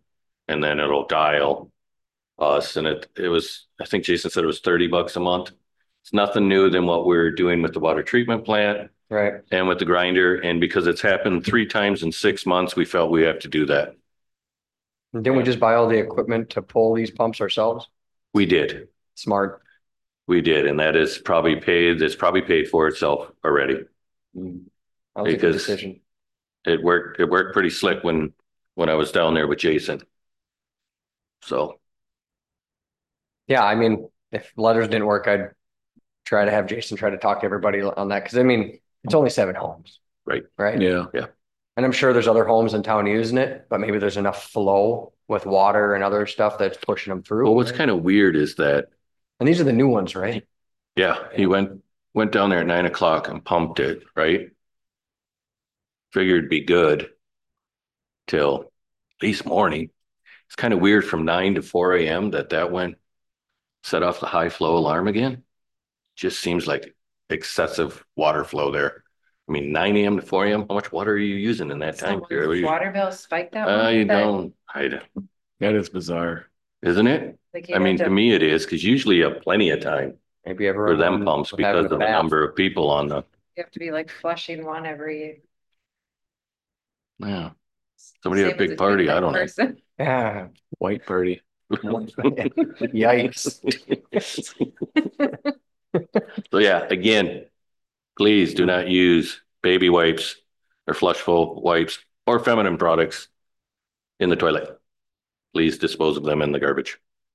and then it'll dial us. And it, it was, I think Jason said it was thirty bucks a month. It's nothing new than what we're doing with the water treatment plant Right. and with the grinder. And because it's happened three times in six months, we felt we have to do that. Didn't we just buy all the equipment to pull these pumps ourselves? We did. Smart. We did. And that is probably paid, it's probably paid for itself already. That was a good Because- decision. It worked, it worked pretty slick when, when I was down there with Jason. So, Yeah, I mean, if letters didn't work, I'd try to have Jason try to talk to everybody on that, because I mean, it's only seven homes. Right. Right? Yeah. And I'm sure there's other homes in town using it, but maybe there's enough flow with water and other stuff that's pushing them through. well, what's kind of weird is that, And these are the new ones, right? yeah, he went, went down there at nine o'clock and pumped it, right? Figured it'd be good till at least morning. It's kind of weird from nine to four A M that that went, set off the high flow alarm again. Just seems like excessive water flow there. I mean, nine A M to four A M, how much water are you using in that time period? What do you- Water bill spiked that I one? That- don't, I don't, That is bizarre. isn't it? like you I mean, had to me it is, because usually you have plenty of time Maybe for everyone. them pumps because of the number of people on the, You have to be like flushing one every. yeah. Somebody had a same as big party, I don't know. person. Yeah. White party. Yikes. So yeah, again, please do not use baby wipes or flushful wipes or feminine products in the toilet. Please dispose of them in the garbage.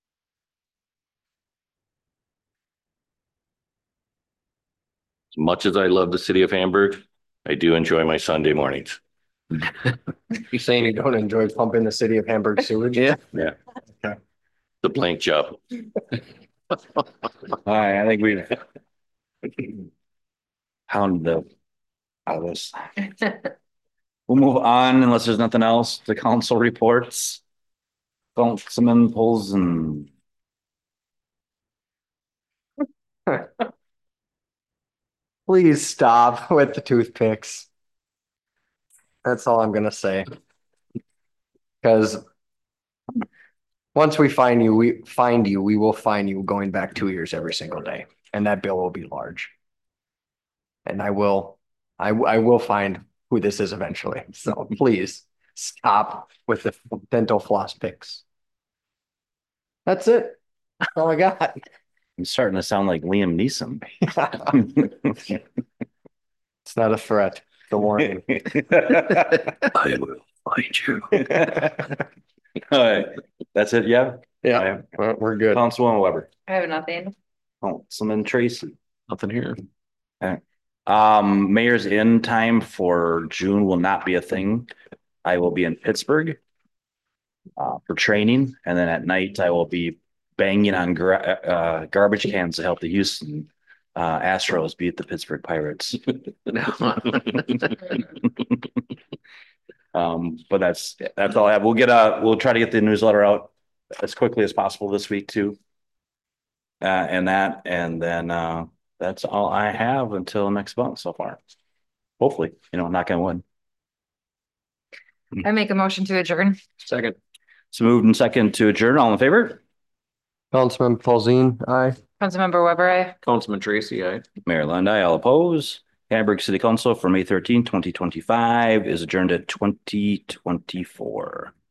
As much as I love the city of Hamburg, I do enjoy my Sunday mornings. You're saying you don't enjoy pumping the city of Hamburg sewage? Yeah. The blank job. All right, I think we've pounded the out of this. We'll move on unless there's nothing else. The council reports. Councilman polls and Please stop with the toothpicks. That's all I'm gonna say. Because once we find you, we find you, we will find you going back two years every single day, and that bill will be large. And I will, I, I will find who this is eventually. So please stop with the dental floss picks. That's it. That's all I got. I'm starting to sound like Liam Neeson. It's not a threat. It's a warning. I will find you. All right, that's it, yeah? Yeah, we're we're good. Councilwoman Weber. I have nothing. Councilman Tracy. Nothing here. Um, mayor's in time for June will not be a thing. I will be in Pittsburgh uh, for training, and then at night I will be banging on gra- uh, garbage cans to help the Houston uh, Astros beat the Pittsburgh Pirates. Um, but that's that's all I have. We'll get a we'll try to get the newsletter out as quickly as possible this week too. Uh, and that, and then uh, that's all I have until next month so far. Hopefully, you know, knock on wood. I make a motion to adjourn. Second. So moved and second to adjourn. All in favor? Councilman Paulzine, aye. Councilmember Weber, I. Councilman Tracy, aye. Mayor Lundy, all oppose. Hamburg City Council for May thirteenth, twenty twenty-five is adjourned at twenty twenty-four.